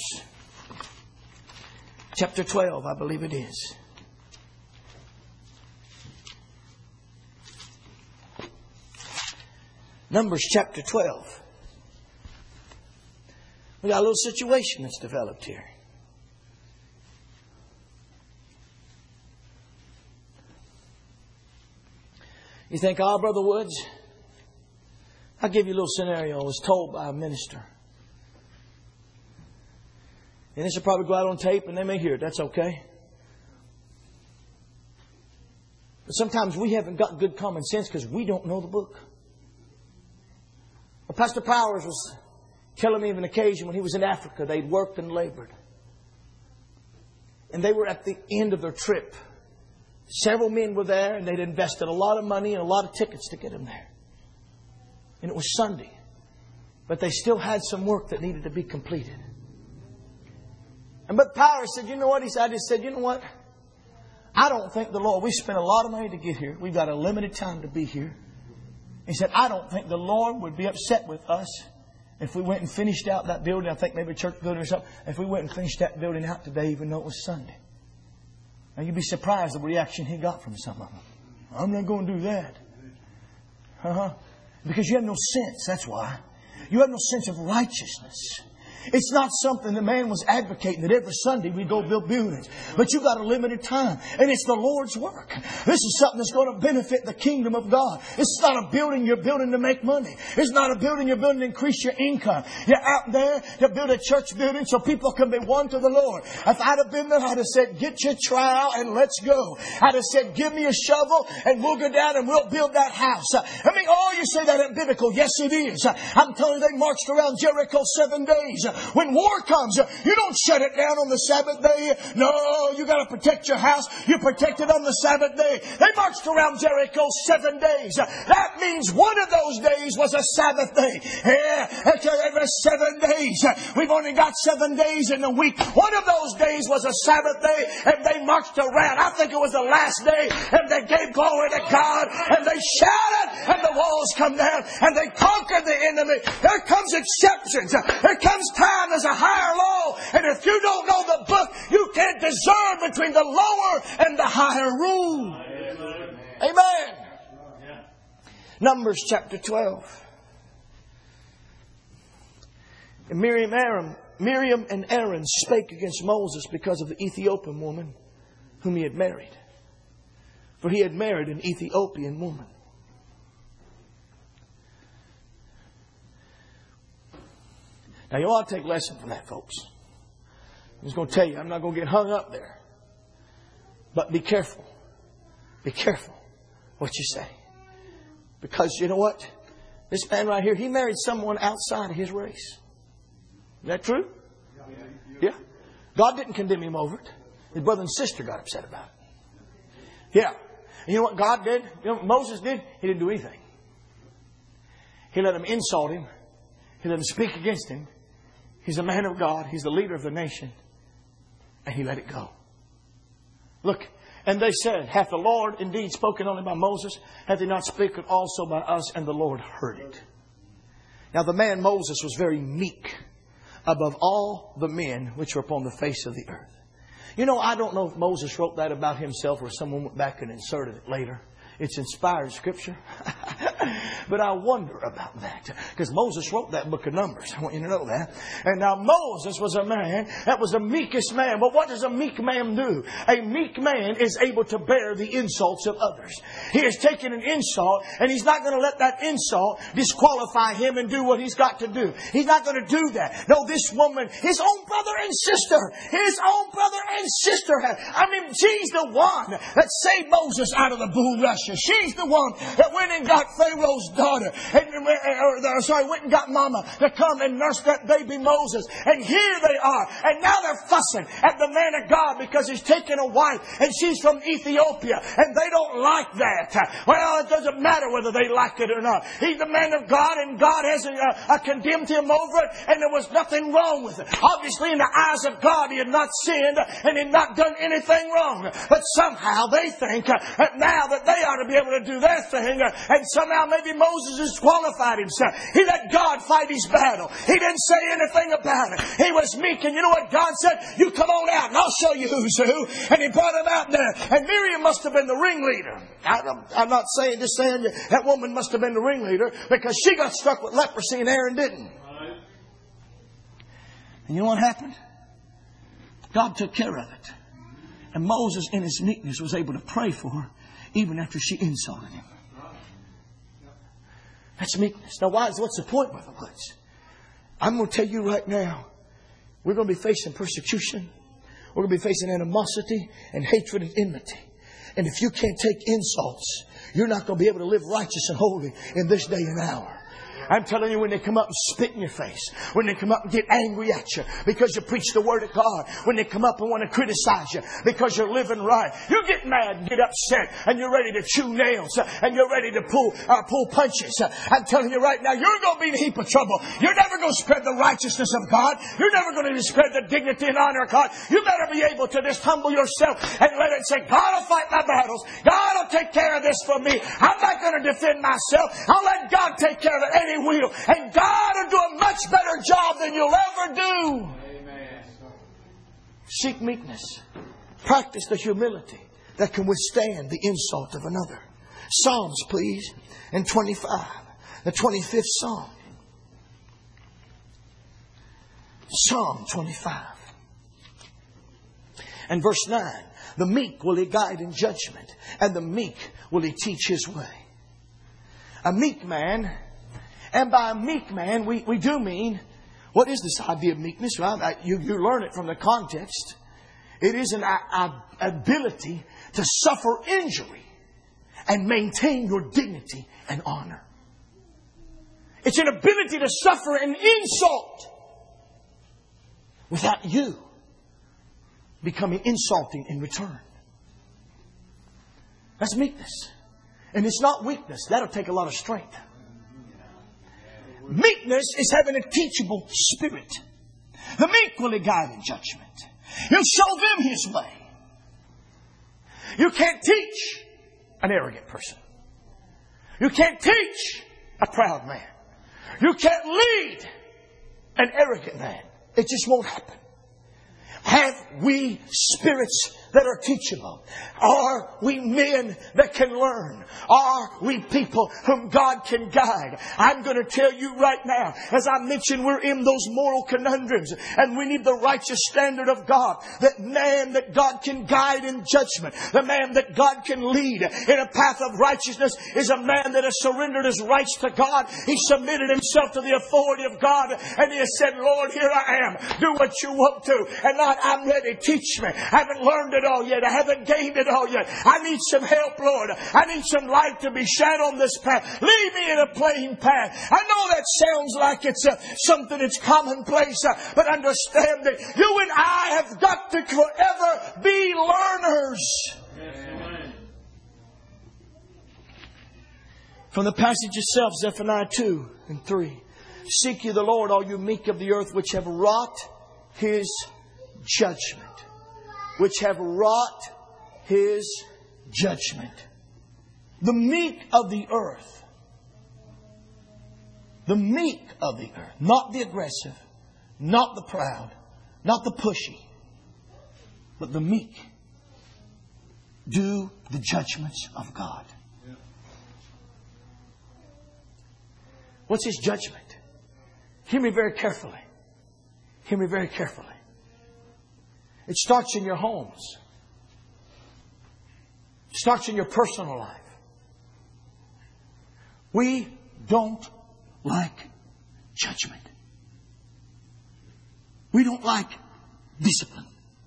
Chapter twelve, I believe it is. Numbers chapter twelve. We got a little situation that's developed here. You think, oh, Brother Woods, I'll give you a little scenario I was told by a minister. And this will probably go out on tape and they may hear it. That's okay. But sometimes we haven't got good common sense because we don't know the book. Well, Pastor Powers was telling me of an occasion when he was in Africa. They'd worked and labored. And they were at the end of their trip. Several men were there and they'd invested a lot of money and a lot of tickets to get them there. And it was Sunday. But they still had some work that needed to be completed. And but Powers said, you know what? He said, I just said, you know what? I don't think the Lord, we spent a lot of money to get here. We've got a limited time to be here. He said, I don't think the Lord would be upset with us if we went and finished out that building. I think maybe a church building or something. If we went and finished that building out today, even though it was Sunday. Now you'd be surprised the reaction he got from some of them. I'm not going to do that. Uh-huh. Because you have no sense. That's why. You have no sense of righteousness. It's not something the man was advocating that every Sunday we go build buildings. But you've got a limited time. And it's the Lord's work. This is something that's going to benefit the kingdom of God. It's not a building you're building to make money. It's not a building you're building to increase your income. You're out there to build a church building so people can be won to the Lord. If I'd have been there, I'd have said, get your trowel and let's go. I'd have said, give me a shovel and we'll go down and we'll build that house. I mean, oh, you say that ain't biblical. Yes, it is. I'm telling you, they marched around Jericho seven days. When war comes, you don't shut it down on the Sabbath day. No, you got to protect your house. You protect it on the Sabbath day. They marched around Jericho seven days. That means one of those days was a Sabbath day. Yeah, every seven days. We've only got seven days in a week. One of those days was a Sabbath day, and they marched around. I think it was the last day, and they gave glory to God, and they shouted, and the walls come down, and they conquered the enemy. There comes exceptions. There comes time as a higher law. And if you don't know the book, you can't discern between the lower and the higher rule. Amen. Amen. Yeah. Numbers chapter twelve. And Miriam, Aaron, Miriam and Aaron spake against Moses because of the Ethiopian woman whom he had married. For he had married an Ethiopian woman. Now, you ought to take a lesson from that, folks. I'm just going to tell you, I'm not going to get hung up there. But be careful. Be careful what you say. Because you know what? This man right here, he married someone outside of his race. Is that true? Yeah. God didn't condemn him over it. His brother and sister got upset about it. Yeah. And you know what God did? You know what Moses did? He didn't do anything. He let them insult him. He let them speak against him. He's a man of God. He's the leader of the nation. And he let it go. Look. And they said, hath the Lord indeed spoken only by Moses? Hath he not spoken also by us? And the Lord heard it. Now the man Moses was very meek. above all the men which were upon the face of the earth. You know, I don't know if Moses wrote that about himself or someone went back and inserted it later. It's inspired Scripture. But I wonder about that. Because Moses wrote that book of Numbers. I want you to know that. And now Moses was a man that was the meekest man. But what does a meek man do? A meek man is able to bear the insults of others. He has taken an insult and he's not going to let that insult disqualify him and do what he's got to do. He's not going to do that. No, this woman, his own brother and sister, his own brother and sister. I mean, she's the one that saved Moses out of the bulrush. She's the one that went and got Pharaoh's daughter. And, or, sorry, went and got Mama to come and nurse that baby Moses. And here they are. And now they're fussing at the man of God because he's taken a wife and she's from Ethiopia. And they don't like that. Well, it doesn't matter whether they like it or not. He's the man of God and God hasn't uh, uh, condemned him over it. And there was nothing wrong with it. Obviously, in the eyes of God, he had not sinned and had not done anything wrong. But somehow they think uh, that now that they are to be able to do their thing, uh, and somehow maybe Moses disqualified himself. He let God fight his battle. He didn't say anything about it. He was meek, and you know what God said? You come on out, and I'll show you who's who. And He brought him out there. And Miriam must have been the ringleader. I'm not saying just saying that woman must have been the ringleader because she got struck with leprosy and Aaron didn't. And you know what happened? God took care of it. And Moses, in his meekness, was able to pray for her even after she insulted him. That's meekness. Now, why is, what's the point, Brother Woods? I'm going to tell you right now, we're going to be facing persecution. We're going to be facing animosity and hatred and enmity. And if you can't take insults, you're not going to be able to live righteous and holy in this day and hour. I'm telling you, when they come up and spit in your face, when they come up and get angry at you because you preach the Word of God, when they come up and want to criticize you because you're living right, you get mad and get upset and you're ready to chew nails and you're ready to pull uh, pull punches. I'm telling you right now, you're going to be in a heap of trouble. You're never going to spread the righteousness of God. You're never going to spread the dignity and honor of God. You better be able to just humble yourself and let it say, God will fight my battles. God will take care of this for me. I'm not going to defend myself. I'll let God take care of it anyway. Will. And God will do a much better job than you'll ever do. Amen. Seek meekness. Practice the humility that can withstand the insult of another. Psalms, please. And twenty-five. The twenty-fifth Psalm. Psalm twenty-five. And verse nine. The meek will He guide in judgment, and the meek will He teach His way. A meek man. And by a meek man, we, we do mean, what is this idea of meekness? Well, I, you, you learn it from the context. It is an a, a, ability to suffer injury and maintain your dignity and honor. It's an ability to suffer an insult without you becoming insulting in return. That's meekness. And it's not weakness. That'll take a lot of strength. Meekness is having a teachable spirit. The meek will He guide in judgment. He'll show them His way. You can't teach an arrogant person. You can't teach a proud man. You can't lead an arrogant man. It just won't happen. Have we spirits that are teachable? Are we men that can learn? Are we people whom God can guide? I'm going to tell you right now, as I mentioned, we're in those moral conundrums and we need the righteous standard of God. That man that God can guide in judgment, the man that God can lead in a path of righteousness is a man that has surrendered his rights to God. He submitted himself to the authority of God and he has said, Lord, here I am. Do what you want to. And not, I'm ready. Teach me. I haven't learned it all yet. I haven't gained it all yet. I need some help, Lord. I need some light to be shed on this path. Lead me in a plain path. I know that sounds like it's uh, something that's commonplace, uh, but understand that you and I have got to forever be learners. Amen. From the passage itself, Zephaniah two and three. Seek ye the Lord, all you meek of the earth, which have wrought His judgment. Which have wrought His judgment. The meek of the earth. The meek of the earth. Not the aggressive. not the proud, not the pushy, but the meek do the judgments of God. What's His judgment? Hear me very carefully. Hear me very carefully. It starts in your homes. It starts in your personal life. We don't like judgment. We don't like discipline.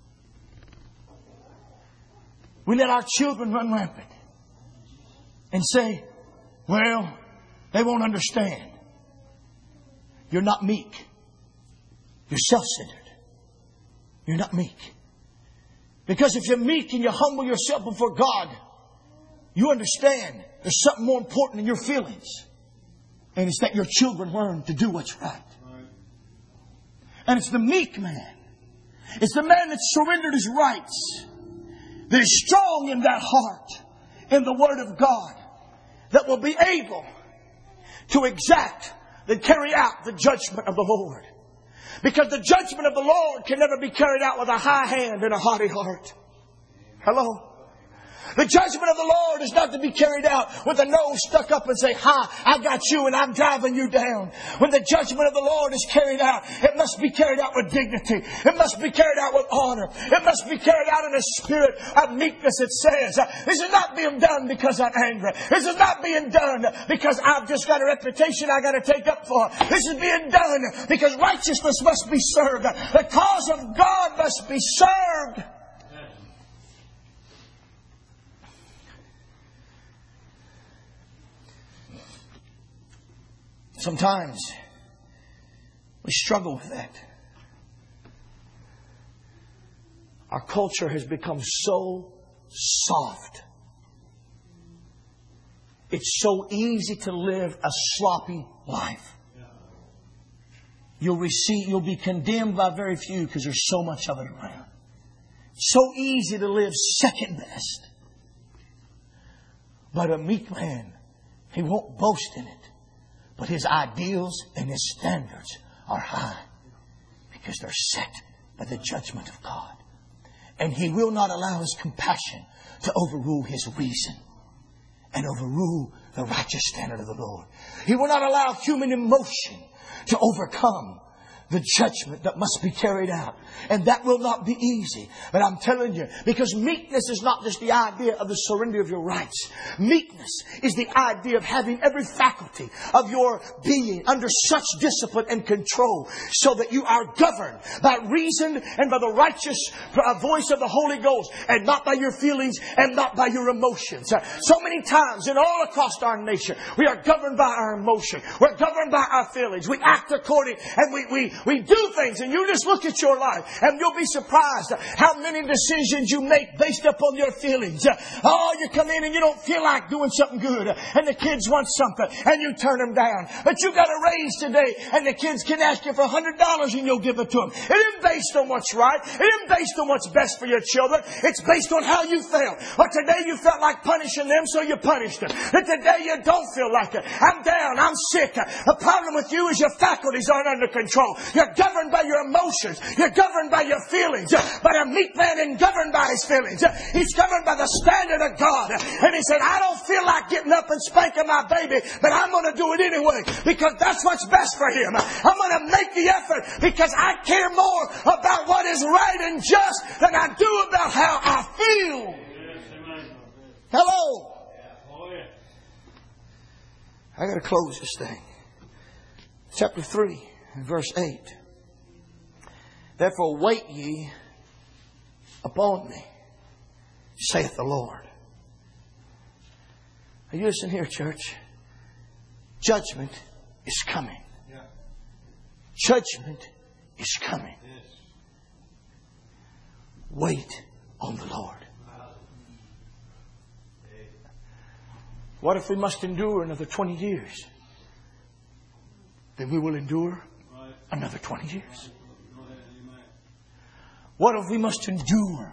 We let our children run rampant and say, well, they won't understand. You're not meek. You're self-centered. You're not meek. Because if you're meek and you humble yourself before God, you understand there's something more important than your feelings. And it's that your children learn to do what's right. And it's the meek man. It's the man that's surrendered his rights. That is strong in that heart, in the Word of God, that will be able to exact and carry out the judgment of the Lord. Because the judgment of the Lord can never be carried out with a high hand and a haughty heart. Hello? The judgment of the Lord is not to be carried out with a nose stuck up and say, "Hi, I got you and I'm driving you down." When the judgment of the Lord is carried out, it must be carried out with dignity. It must be carried out with honor. It must be carried out in a spirit of meekness. It says, this is not being done because I'm angry. This is not being done because I've just got a reputation I got to take up for. This is being done because righteousness must be served. The cause of God must be served. Sometimes we struggle with that. Our culture has become so soft. It's so easy to live a sloppy life. You'll receive, you'll be condemned by very few because there's so much of it around. It's so easy to live second best. But a meek man, he won't boast in it. But his ideals and his standards are high because they're set by the judgment of God. And he will not allow his compassion to overrule his reason and overrule the righteous standard of the Lord. He will not allow human emotion to overcome the judgment that must be carried out. And that will not be easy. But I'm telling you, because meekness is not just the idea of the surrender of your rights. Meekness is the idea of having every faculty of your being under such discipline and control so that you are governed by reason and by the righteous voice of the Holy Ghost and not by your feelings and not by your emotions. So many times and all across our nation, we are governed by our emotion. We're governed by our feelings. We act according and we, we We do things, and you just look at your life and you'll be surprised how many decisions you make based upon your feelings. Oh, you come in and you don't feel like doing something good, and the kids want something and you turn them down. But you got a raise today and the kids can ask you for one hundred dollars and you'll give it to them. It isn't based on what's right. It isn't based on what's best for your children. It's based on how you felt. But today you felt like punishing them, so you punished them. And today you don't feel like it. I'm down. I'm sick. The problem with you is your faculties aren't under control. You're governed by your emotions. You're governed by your feelings. But a meek man isn't governed by his feelings. He's governed by the standard of God. And he said, I don't feel like getting up and spanking my baby, but I'm going to do it anyway because that's what's best for him. I'm going to make the effort because I care more about what is right and just than I do about how I feel. Hello. I got to close this thing. Chapter three, verse eight. Therefore wait ye upon me, saith the Lord. Are you listening here, church? Judgment is coming. Yeah. Judgment is coming. Yes. Wait on the Lord. What if we must endure another twenty years? Then we will endure another twenty years. What if we must endure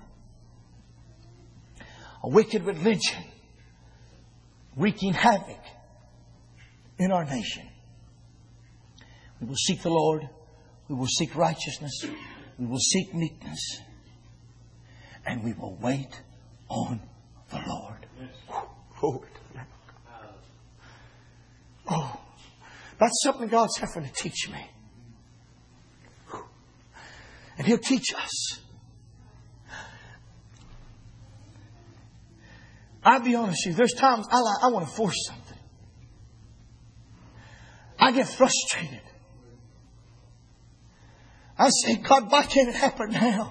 a wicked religion wreaking havoc in our nation? We will seek the Lord We will seek righteousness. We will seek meekness. And we will wait on the Lord. Lord. Oh, that's something God's having to teach me. And He'll teach us. I'll be honest with you, there's times I, like, I want to force something. I get frustrated. I say, God, why can't it happen now?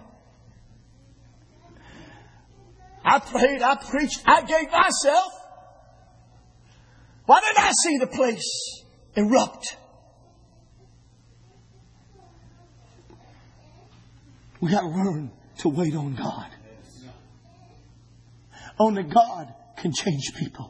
I prayed, I preached, I gave myself. Why didn't I see the place erupt? We got to learn to wait on God. Only God can change people.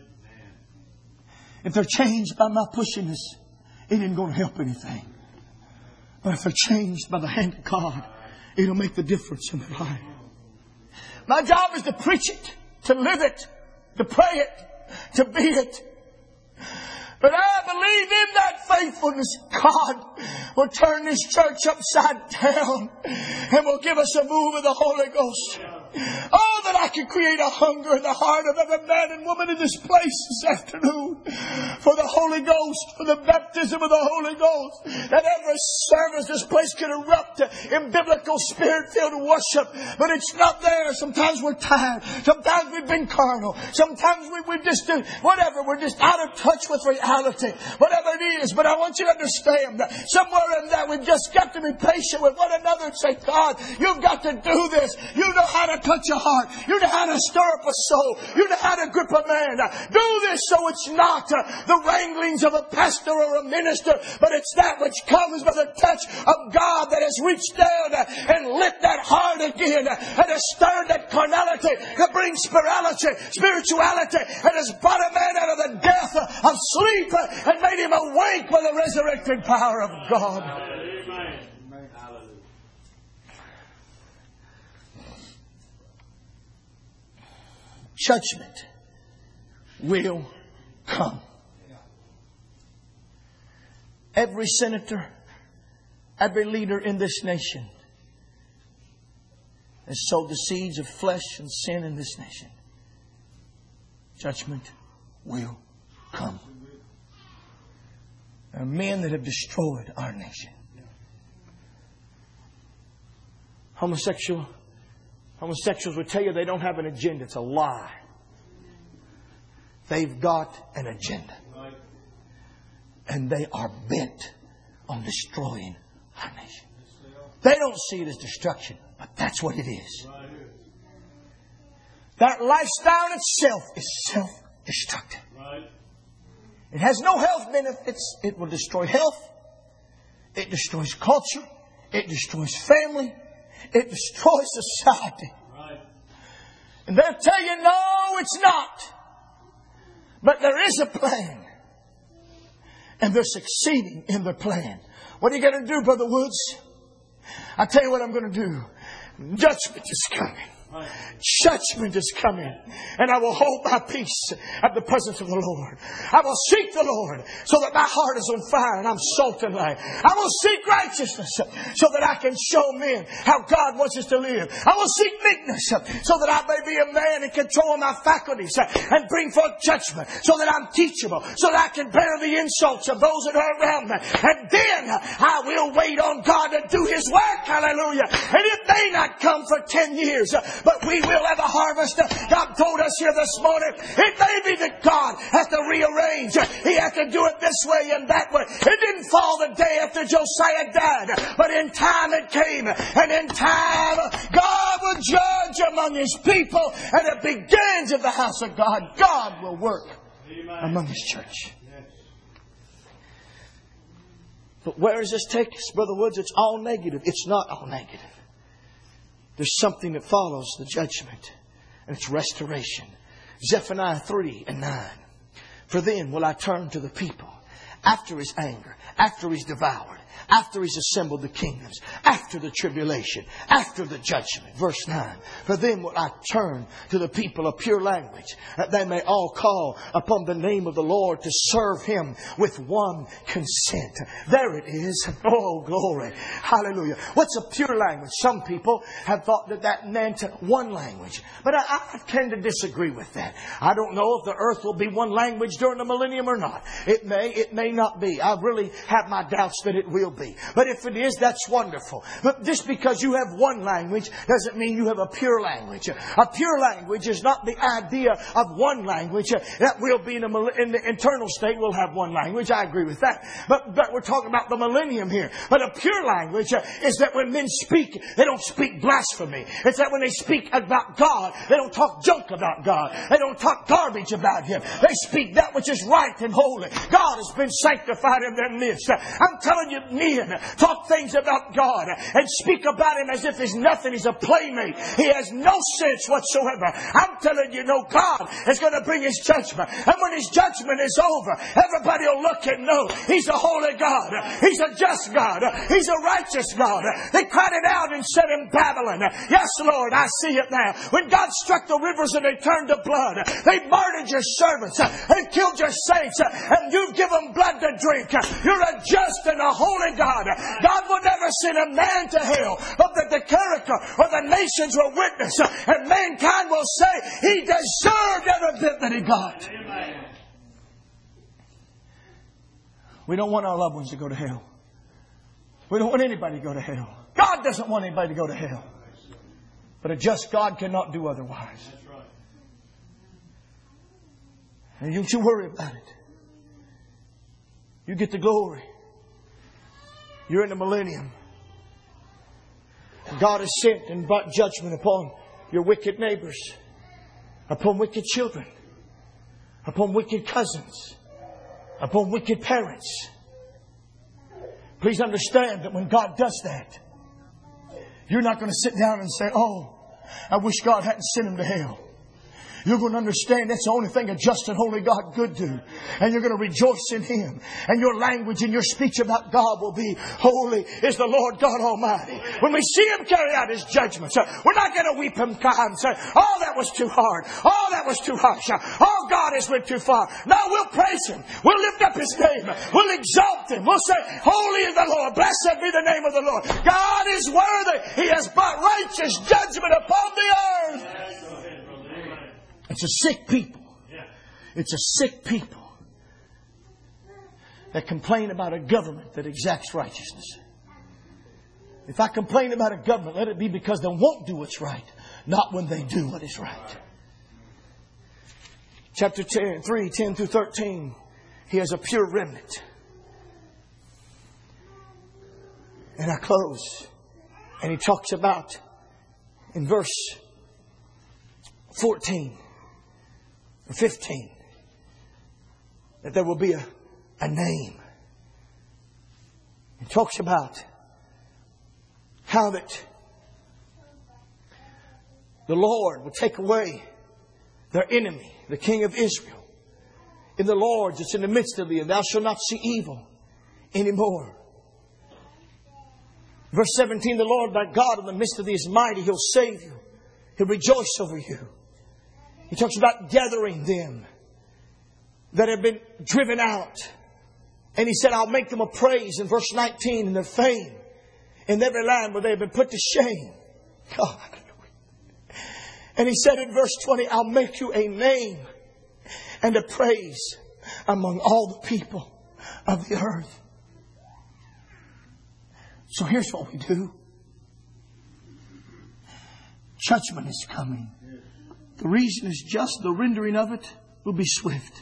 If they're changed by my pushiness, it ain't going to help anything. But if they're changed by the hand of God, it'll make the difference in their life. My job is to preach it, to live it, to pray it, to be it. But I believe in that faithfulness, God will turn this church upside down and will give us a move of the Holy Ghost. Oh, that I can create a hunger in the heart of every man and woman in this place this afternoon for the Holy Ghost, for the baptism of the Holy Ghost. That every service, this place can erupt in biblical spirit-filled worship. But it's not there. Sometimes we're tired. Sometimes we've been carnal. Sometimes we, we just do whatever. We're just out of touch with reality. Whatever it is. But I want you to understand that somewhere in that we've just got to be patient with one another and say, God, you've got to do this. You know how to touch a heart. You know how to stir up a soul. You know how to grip a man. Do this so it's not uh, the wranglings of a pastor or a minister, but it's that which comes by the touch of God that has reached down uh, and lit that heart again uh, and has stirred that carnality that brings spirituality, spirituality and has brought a man out of the death uh, of sleep uh, and made him awake by the resurrected power of God. Amen. Judgment will come. Every senator, every leader in this nation has sowed the seeds of flesh and sin in this nation. Judgment will come. There are men that have destroyed our nation. Homosexual Homosexuals would tell you they don't have an agenda. It's a lie. They've got an agenda. And they are bent on destroying our nation. They don't see it as destruction, but that's what it is. That lifestyle itself is self-destructive. It has no health benefits. It will destroy health. It destroys culture. It destroys family. It destroys society. Right. And they'll tell you, no, it's not. But there is a plan. And they're succeeding in their plan. What are you going to do, Brother Woods? I'll tell you what I'm going to do. Judgment is coming. Judgment is coming. And I will hold my peace at the presence of the Lord. I will seek the Lord so that my heart is on fire and I'm salt and light. I will seek righteousness so that I can show men how God wants us to live. I will seek meekness so that I may be a man in control of my faculties and bring forth judgment so that I'm teachable, so that I can bear the insults of those that are around me. And then I will wait on God to do His work. Hallelujah. And it may not come for ten years, but we will have a harvest. God told us here this morning, it may be that God has to rearrange. He has to do it this way and that way. It didn't fall the day after Josiah died, but in time it came. And in time, God will judge among His people. And it begins at the house of God. God will work among His church. But where does this take us, Brother Woods? It's all negative. It's not all negative. There's something that follows the judgment, and it's restoration. Zephaniah three and nine. For then will I turn to the people after his anger, after he's devoured, after He's assembled the kingdoms, after the tribulation, after the judgment. Verse nine. For then will I turn to the people of pure language, that they may all call upon the name of the Lord to serve Him with one consent. There it is. Oh, glory. Hallelujah. What's a pure language? Some people have thought that that meant one language. But I, I tend to disagree with that. I don't know if the earth will be one language during the millennium or not. It may, it may not be. I really have my doubts that it will be. But if it is, that's wonderful. But just because you have one language doesn't mean you have a pure language. A pure language is not the idea of one language. That will be in the, in the internal state, we'll have one language. I agree with that. But, but we're talking about the millennium here. But a pure language is that when men speak, they don't speak blasphemy. It's that when they speak about God, they don't talk junk about God. They don't talk garbage about Him. They speak that which is right and holy. God has been sanctified in their midst. I'm telling you, men talk things about God and speak about Him as if He's nothing. He's a playmate. He has no sense whatsoever. I'm telling you, no, God is going to bring His judgment. And when His judgment is over, everybody will look and know He's a holy God. He's a just God. He's a righteous God. They cried it out and said in Babylon, yes, Lord, I see it now. When God struck the rivers and they turned to blood, they murdered your servants and killed your saints, and you've given blood to drink. You're a just and a holy God. God will never send a man to hell, but that the character or the nations will witness, and mankind will say he deserved every bit that he got. We don't want our loved ones to go to hell. We don't want anybody to go to hell. God doesn't want anybody to go to hell. But a just God cannot do otherwise. And don't you worry about it. You get the glory. You're in the millennium. God has sent and brought judgment upon your wicked neighbors, upon wicked children, upon wicked cousins, upon wicked parents. Please understand that when God does that, you're not going to sit down and say, oh, I wish God hadn't sent him to hell. You're going to understand that's the only thing a just and holy God could do. And you're going to rejoice in Him. And your language and your speech about God will be, holy is the Lord God Almighty. When we see Him carry out His judgments, we're not going to weep and cry and say, oh, that was too hard. Oh, that was too harsh. Oh, God has went too far. No, we'll praise Him. We'll lift up His name. We'll exalt Him. We'll say, holy is the Lord. Blessed be the name of the Lord. God is worthy. He has brought righteous judgment upon the earth. It's a sick people. It's a sick people that complain about a government that exacts righteousness. If I complain about a government, let it be because they won't do what's right, not when they do what is right. Chapter three, ten through thirteen. He has a pure remnant. And I close. And he talks about in verse fourteen. fifteen, that there will be a, a name. He talks about how that the Lord will take away their enemy, the King of Israel. In the Lord that's in the midst of thee, and thou shalt not see evil anymore. Verse seventeen, the Lord thy God in the midst of thee is mighty. He'll save you. He'll rejoice over you. He talks about gathering them that have been driven out. And He said, I'll make them a praise in verse nineteen in their fame in every land where they have been put to shame. God. And He said in verse twenty, I'll make you a name and a praise among all the people of the earth. So here's what we do. Judgment is coming. The reason is just, the rendering of it will be swift.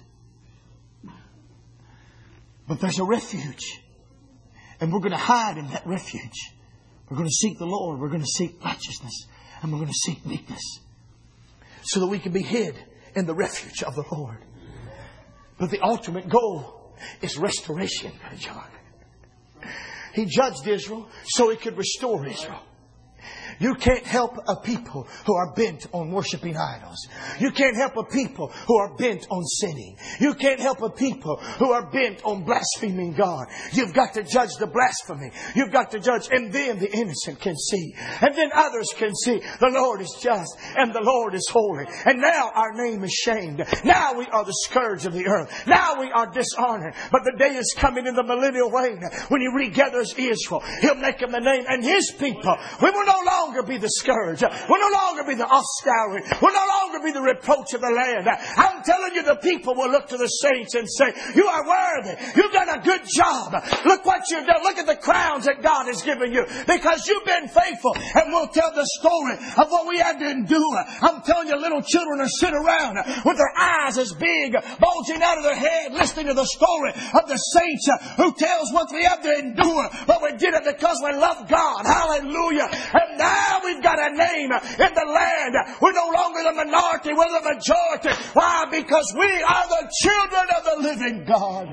But there's a refuge. And we're going to hide in that refuge. We're going to seek the Lord. We're going to seek righteousness. And we're going to seek meekness. So that we can be hid in the refuge of the Lord. But the ultimate goal is restoration, John. He judged Israel so He could restore Israel. You can't help a people who are bent on worshiping idols. You can't help a people who are bent on sinning. You can't help a people who are bent on blaspheming God. You've got to judge the blasphemy. You've got to judge, and then the innocent can see. And then others can see the Lord is just and the Lord is holy. And now our name is shamed. Now we are the scourge of the earth. Now we are dishonored. But the day is coming in the millennial reign when He regathers Israel. He'll make Him a name, and His people, we will no longer be the scourge. We'll no longer be the offscouring. We'll no longer be the reproach of the land. I'm telling you, the people will look to the saints and say, you are worthy. You've done a good job. Look what you've done. Look at the crowns that God has given you because you've been faithful. And we'll tell the story of what we had to endure. I'm telling you, little children are sitting around with their eyes as big, bulging out of their head, listening to the story of the saints who tells what we have to endure. But we did it because we love God. Hallelujah. And now we've got a name in the land. We're no longer the minority, we're the majority. Why? Because we are the children of the living God.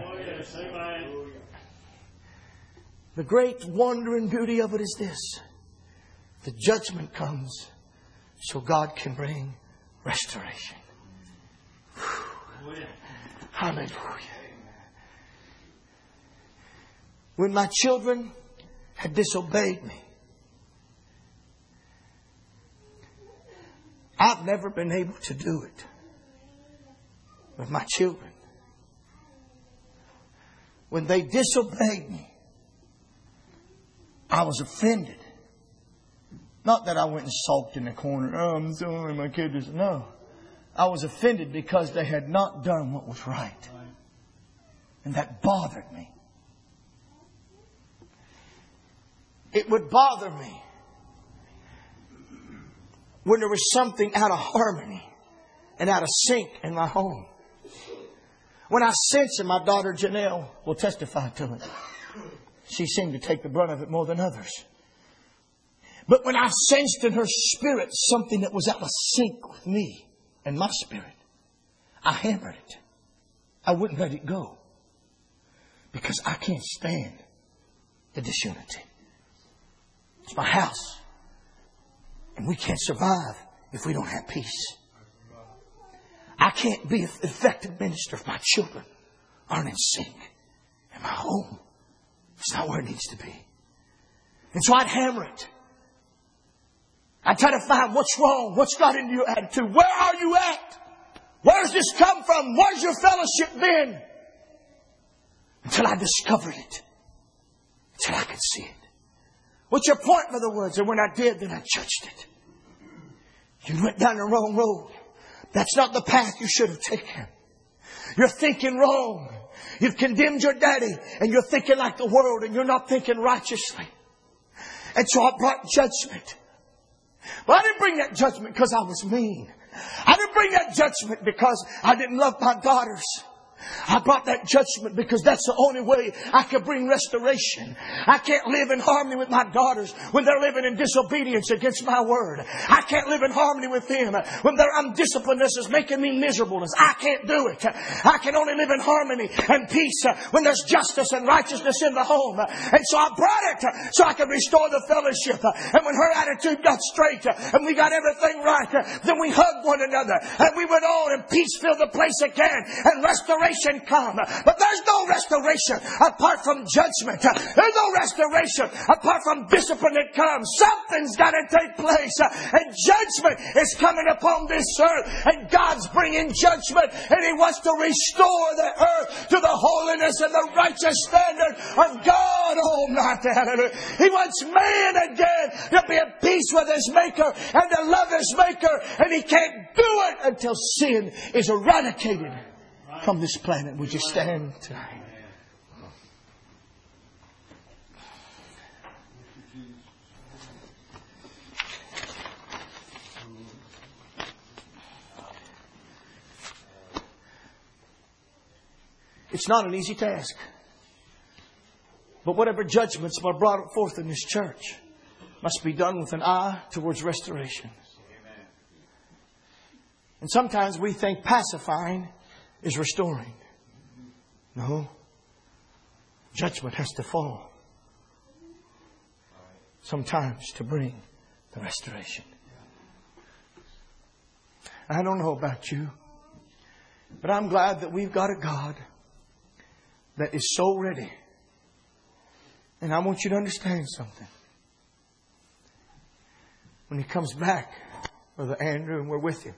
The great wonder and beauty of it is this. The judgment comes so God can bring restoration. Whew. Hallelujah. When my children had disobeyed me, I've never been able to do it with my children. When they disobeyed me, I was offended. Not that I went and sulked in the corner. Oh, I'm sorry, my kid is. No. I was offended because they had not done what was right. And that bothered me. It would bother me when there was something out of harmony and out of sync in my home. When I sense, and my daughter Janelle will testify to it, she seemed to take the brunt of it more than others. But when I sensed in her spirit something that was out of sync with me and my spirit, I hammered it. I wouldn't let it go. Because I can't stand the disunity. It's my house. And we can't survive if we don't have peace. I can't be an effective minister if my children aren't in sync. And my home is not where it needs to be. And so I'd hammer it. I'd try to find what's wrong. What's got into your attitude? Where are you at? Where's this come from? Where's your fellowship been? Until I discovered it. Until I could see it. What's your point, Brother Woods? And when I did, then I judged it. You went down the wrong road. That's not the path you should have taken. You're thinking wrong. You've condemned your daddy and you're thinking like the world and you're not thinking righteously. And so I brought judgment. But I didn't bring that judgment because I was mean. I didn't bring that judgment because I didn't love my daughters. I brought that judgment because that's the only way I could bring restoration. I can't live in harmony with my daughters when they're living in disobedience against my word. I can't live in harmony with them when their undisciplinedness is making me miserableness. I can't do it. I can only live in harmony and peace when there's justice and righteousness in the home. And so I brought it so I could restore the fellowship. And when her attitude got straight and we got everything right, then we hugged one another and we went on and peace filled the place again and restoration come. But there's no restoration apart from judgment. There's no restoration apart from discipline that comes. Something's got to take place. And judgment is coming upon this earth. And God's bringing judgment. And He wants to restore the earth to the holiness and the righteous standard of God Almighty. Hallelujah. He wants man again to be at peace with his Maker and to love his Maker. And he can't do it until sin is eradicated from this planet. Would you stand tonight? It's not an easy task. But whatever judgments are brought forth in this church must be done with an eye towards restoration. And sometimes we think pacifying is restoring. No. Judgment has to fall sometimes to bring the restoration. I don't know about you, but I'm glad that we've got a God that is so ready. And I want you to understand something. When He comes back, Brother Andrew, and we're with Him,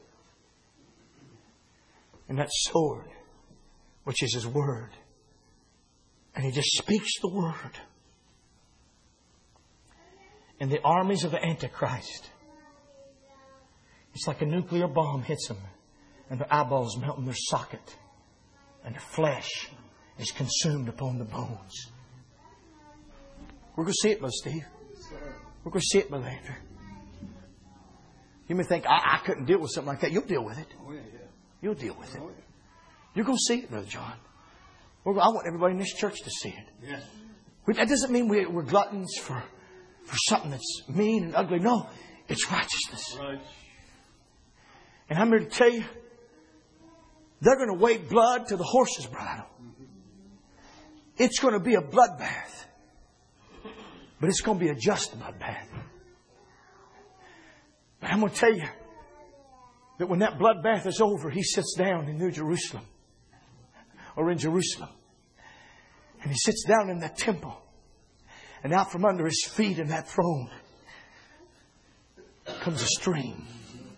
and that sword, which is His Word, and He just speaks the Word, and the armies of the Antichrist, it's like a nuclear bomb hits them, and their eyeballs melt in their socket, and their flesh is consumed upon the bones. We're going to see it, Brother Steve. We're going to see it, Brother Andrew. You may think, I, I couldn't deal with something like that. You'll deal with it. You'll deal with it. You're going to see it, Brother John. We're, I want everybody in this church to see it. Yes. That doesn't mean we, we're gluttons for, for something that's mean and ugly. No, it's righteousness. Right. And I'm here to tell you, they're going to wade blood to the horse's bridle. It's going to be a bloodbath. But it's going to be a just bloodbath. But I'm going to tell you that when that bloodbath is over, He sits down in New Jerusalem. Or in Jerusalem. And He sits down in that temple. And out from under His feet in that throne comes a stream.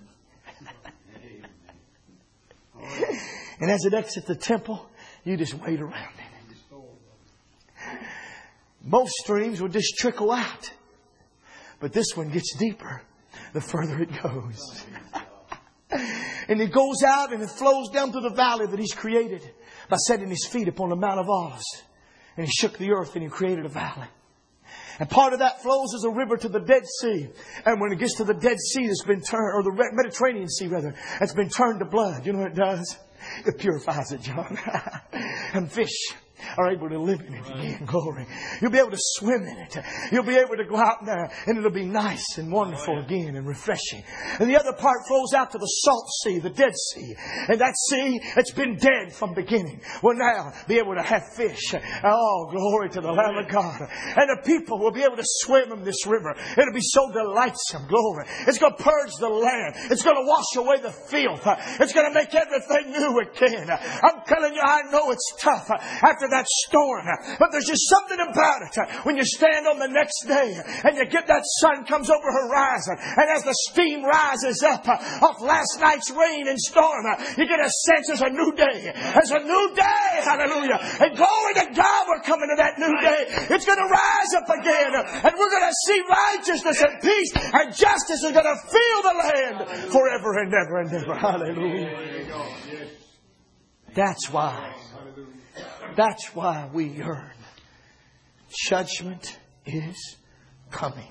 And as it exits the temple, you just wade around it. Most streams will just trickle out. But this one gets deeper the further it goes. And it goes out and it flows down through the valley that He's created by setting His feet upon the Mount of Olives. And He shook the earth and He created a valley. And part of that flows as a river to the Dead Sea. And when it gets to the Dead Sea that's been turned, or the Mediterranean Sea rather, it's been turned to blood. You know what it does? It purifies it, John. And fish are able to live in it again. Glory. You'll be able to swim in it. You'll be able to go out there and it'll be nice and wonderful again and refreshing. And the other part flows out to the salt sea, the Dead Sea. And that sea, it's been dead from beginning, will now be able to have fish. Oh, glory to the Lamb of God. And the people will be able to swim in this river. It'll be so delightsome. Glory. It's going to purge the land. It's going to wash away the filth. It's going to make everything new again. I'm telling you, I know it's tough after that storm, but there's just something about it when you stand on the next day and you get that sun comes over horizon, and as the steam rises up off last night's rain and storm, you get a sense there's a new day. There's a new day. Hallelujah. And glory to God, we're coming to that new day. It's going to rise up again, and we're going to see righteousness and peace and justice is going to fill the land forever and ever and ever. Hallelujah. That's why. That's why we yearn. Judgment is coming.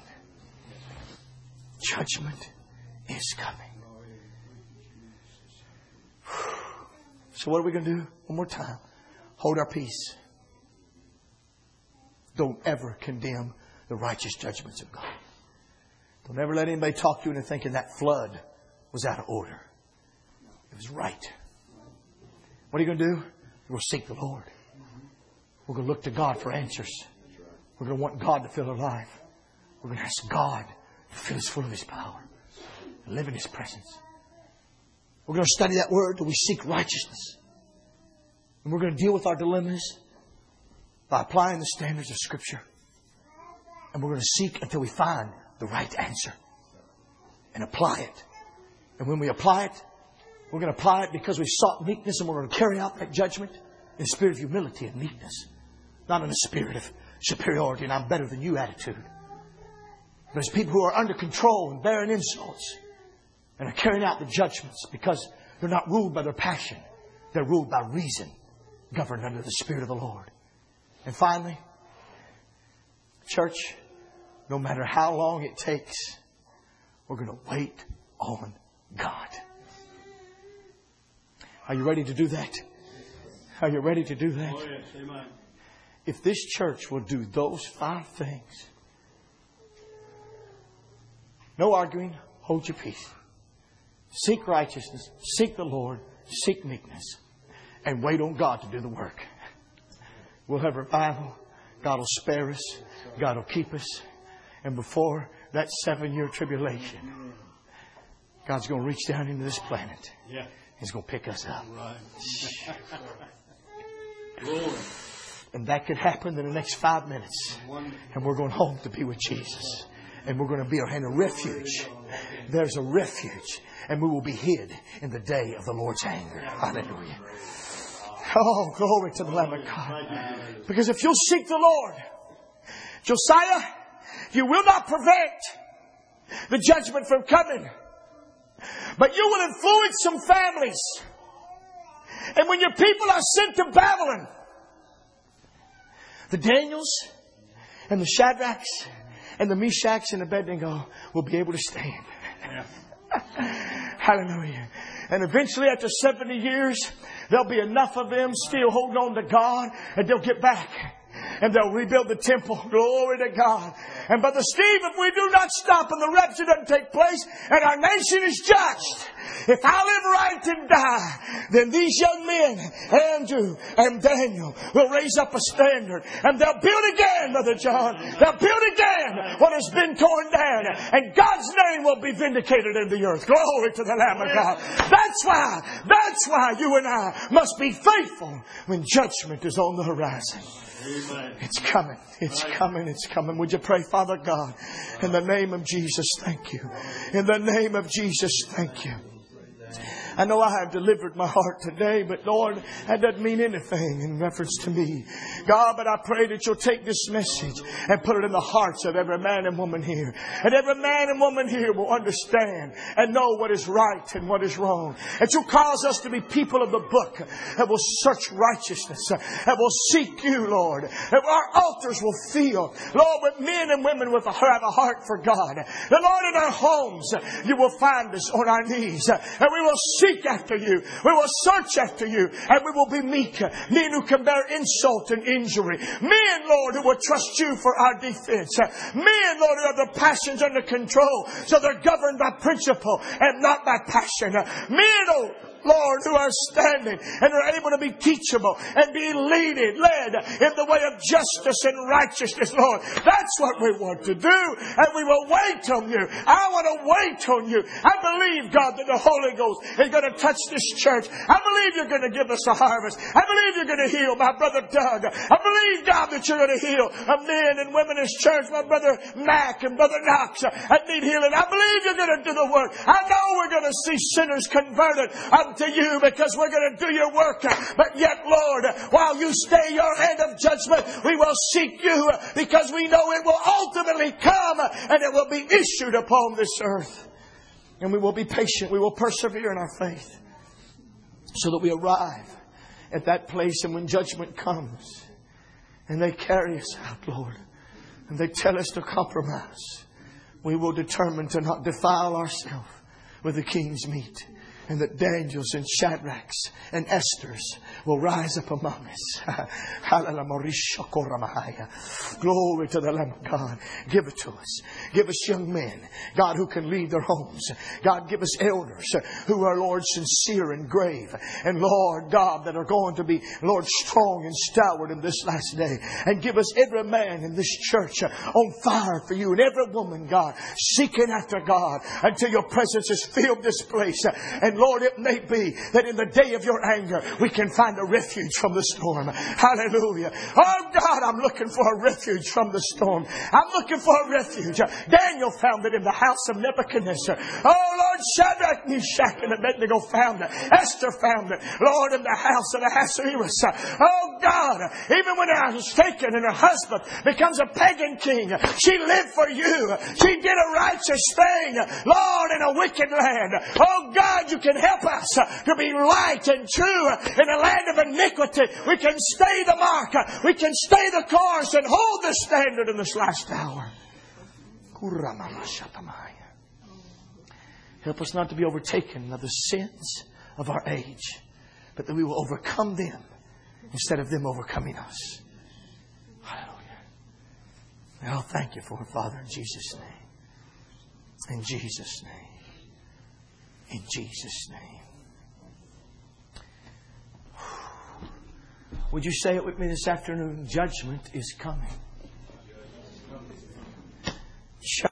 Judgment is coming. So what are we going to do? One more time. Hold our peace. Don't ever condemn the righteous judgments of God. Don't ever let anybody talk to you into thinking that flood was out of order. It was right. What are you going to do? You're going to seek the Lord. We're going to look to God for answers. We're going to want God to fill our life. We're going to ask God to fill us full of His power and live in His presence. We're going to study that Word till we seek righteousness. And we're going to deal with our dilemmas by applying the standards of Scripture. And we're going to seek until we find the right answer and apply it. And when we apply it, we're going to apply it because we've sought meekness, and we're going to carry out that judgment in a spirit of humility and meekness. Not in a spirit of superiority and I'm better than you attitude. But as people who are under control and bearing insults and are carrying out the judgments because they're not ruled by their passion. They're ruled by reason, governed under the Spirit of the Lord. And finally, church, no matter how long it takes, we're going to wait on God. Are you ready to do that? Are you ready to do that? Oh, yes. Amen. If this church will do those five things, no arguing, hold your peace. Seek righteousness, seek the Lord, seek meekness, and wait on God to do the work. We'll have revival. God will spare us. God will keep us. And before that seven-year tribulation, God's going to reach down into this planet. He's going to pick us up. And that could happen in the next five minutes. And we're going home to be with Jesus. And we're going to be in a refuge. There's a refuge. And we will be hid in the day of the Lord's anger. Hallelujah. Oh, glory to the Lamb of God. Because if you'll seek the Lord, Josiah, you will not prevent the judgment from coming. But you will influence some families. And when your people are sent to Babylon, the Daniels and the Shadrachs and the Meshachs and the Abednego will be able to stand. Hallelujah. And eventually, after seventy years, there'll be enough of them still holding on to God, and they'll get back. And they'll rebuild the temple. Glory to God. And Brother Steve, if we do not stop and the rapture doesn't take place and our nation is judged, if I live right and die, then these young men, Andrew and Daniel, will raise up a standard. And they'll build again, Brother John. They'll build again what has been torn down. And God's name will be vindicated in the earth. Glory to the Lamb of God. That's why, that's why you and I must be faithful when judgment is on the horizon. Amen. It's coming. It's coming. It's coming. Would you pray, Father God, in the name of Jesus, thank you. In the name of Jesus, thank you. I know I have delivered my heart today, but Lord, that doesn't mean anything in reference to me. God, but I pray that you'll take this message and put it in the hearts of every man and woman here. And every man and woman here will understand and know what is right and what is wrong. That you'll cause us to be people of the book that will search righteousness, that will seek you, Lord. That our altars will fill, Lord, with men and women with a, have a heart for God. That, Lord, in our homes, you will find us on our knees. And we will seek after you. We will search after you. And we will be meek. Men who can bear insult and injury. Men, Lord, who will trust you for our defense. Men, Lord, who have their passions under control. So they're governed by principle and not by passion. Men, oh Lord, who are standing and are able to be teachable and be leaded, led in the way of justice and righteousness, Lord. That's what we want to do. And we will wait on you. I want to wait on you. I believe, God, that the Holy Ghost is going to touch this church. I believe you're going to give us a harvest. I believe you're going to heal my brother Doug. I believe, God, that you're going to heal men and women in this church, my brother Mac and brother Knox that need healing. I believe you're going to do the work. I know we're going to see sinners converted unto you because we're going to do your work. But yet, Lord, while you stay your hand of judgment, we will seek you because we know it will ultimately come and it will be issued upon this earth. And we will be patient. We will persevere in our faith so that we arrive at that place. And when judgment comes and they carry us out, Lord, and they tell us to compromise, we will determine to not defile ourselves with the king's meat. And that Daniels and Shadrachs and Esthers will rise up among us. Glory to the Lamb of God. Give it to us. Give us young men, God, who can lead their homes. God, give us elders who are, Lord, sincere and grave. And Lord God, that are going to be, Lord, strong and stalwart in this last day. And give us every man in this church on fire for you. And every woman, God, seeking after God until your presence has filled this place. And Lord, it may be that in the day of your anger, we can find a refuge from the storm. Hallelujah. Oh God, I'm looking for a refuge from the storm. I'm looking for a refuge. Daniel found it in the house of Nebuchadnezzar. Oh Lord, Shadrach, Meshach, and Abednego found it. Esther found it. Lord, in the house of Ahasuerus. Oh God, even when I was taken and her husband becomes a pagan king, she lived for you. She did a righteous thing, Lord, in a wicked land. Oh God, you can help us to be right and true in a land of iniquity. We can stay the mark. We can stay the course and hold the standard in this last hour. Help us not to be overtaken of the sins of our age, but that we will overcome them instead of them overcoming us. Hallelujah. Oh, thank you for it, Father, in Jesus' name. In Jesus' name. In Jesus' name. Would you say it with me this afternoon? Judgment is coming. child.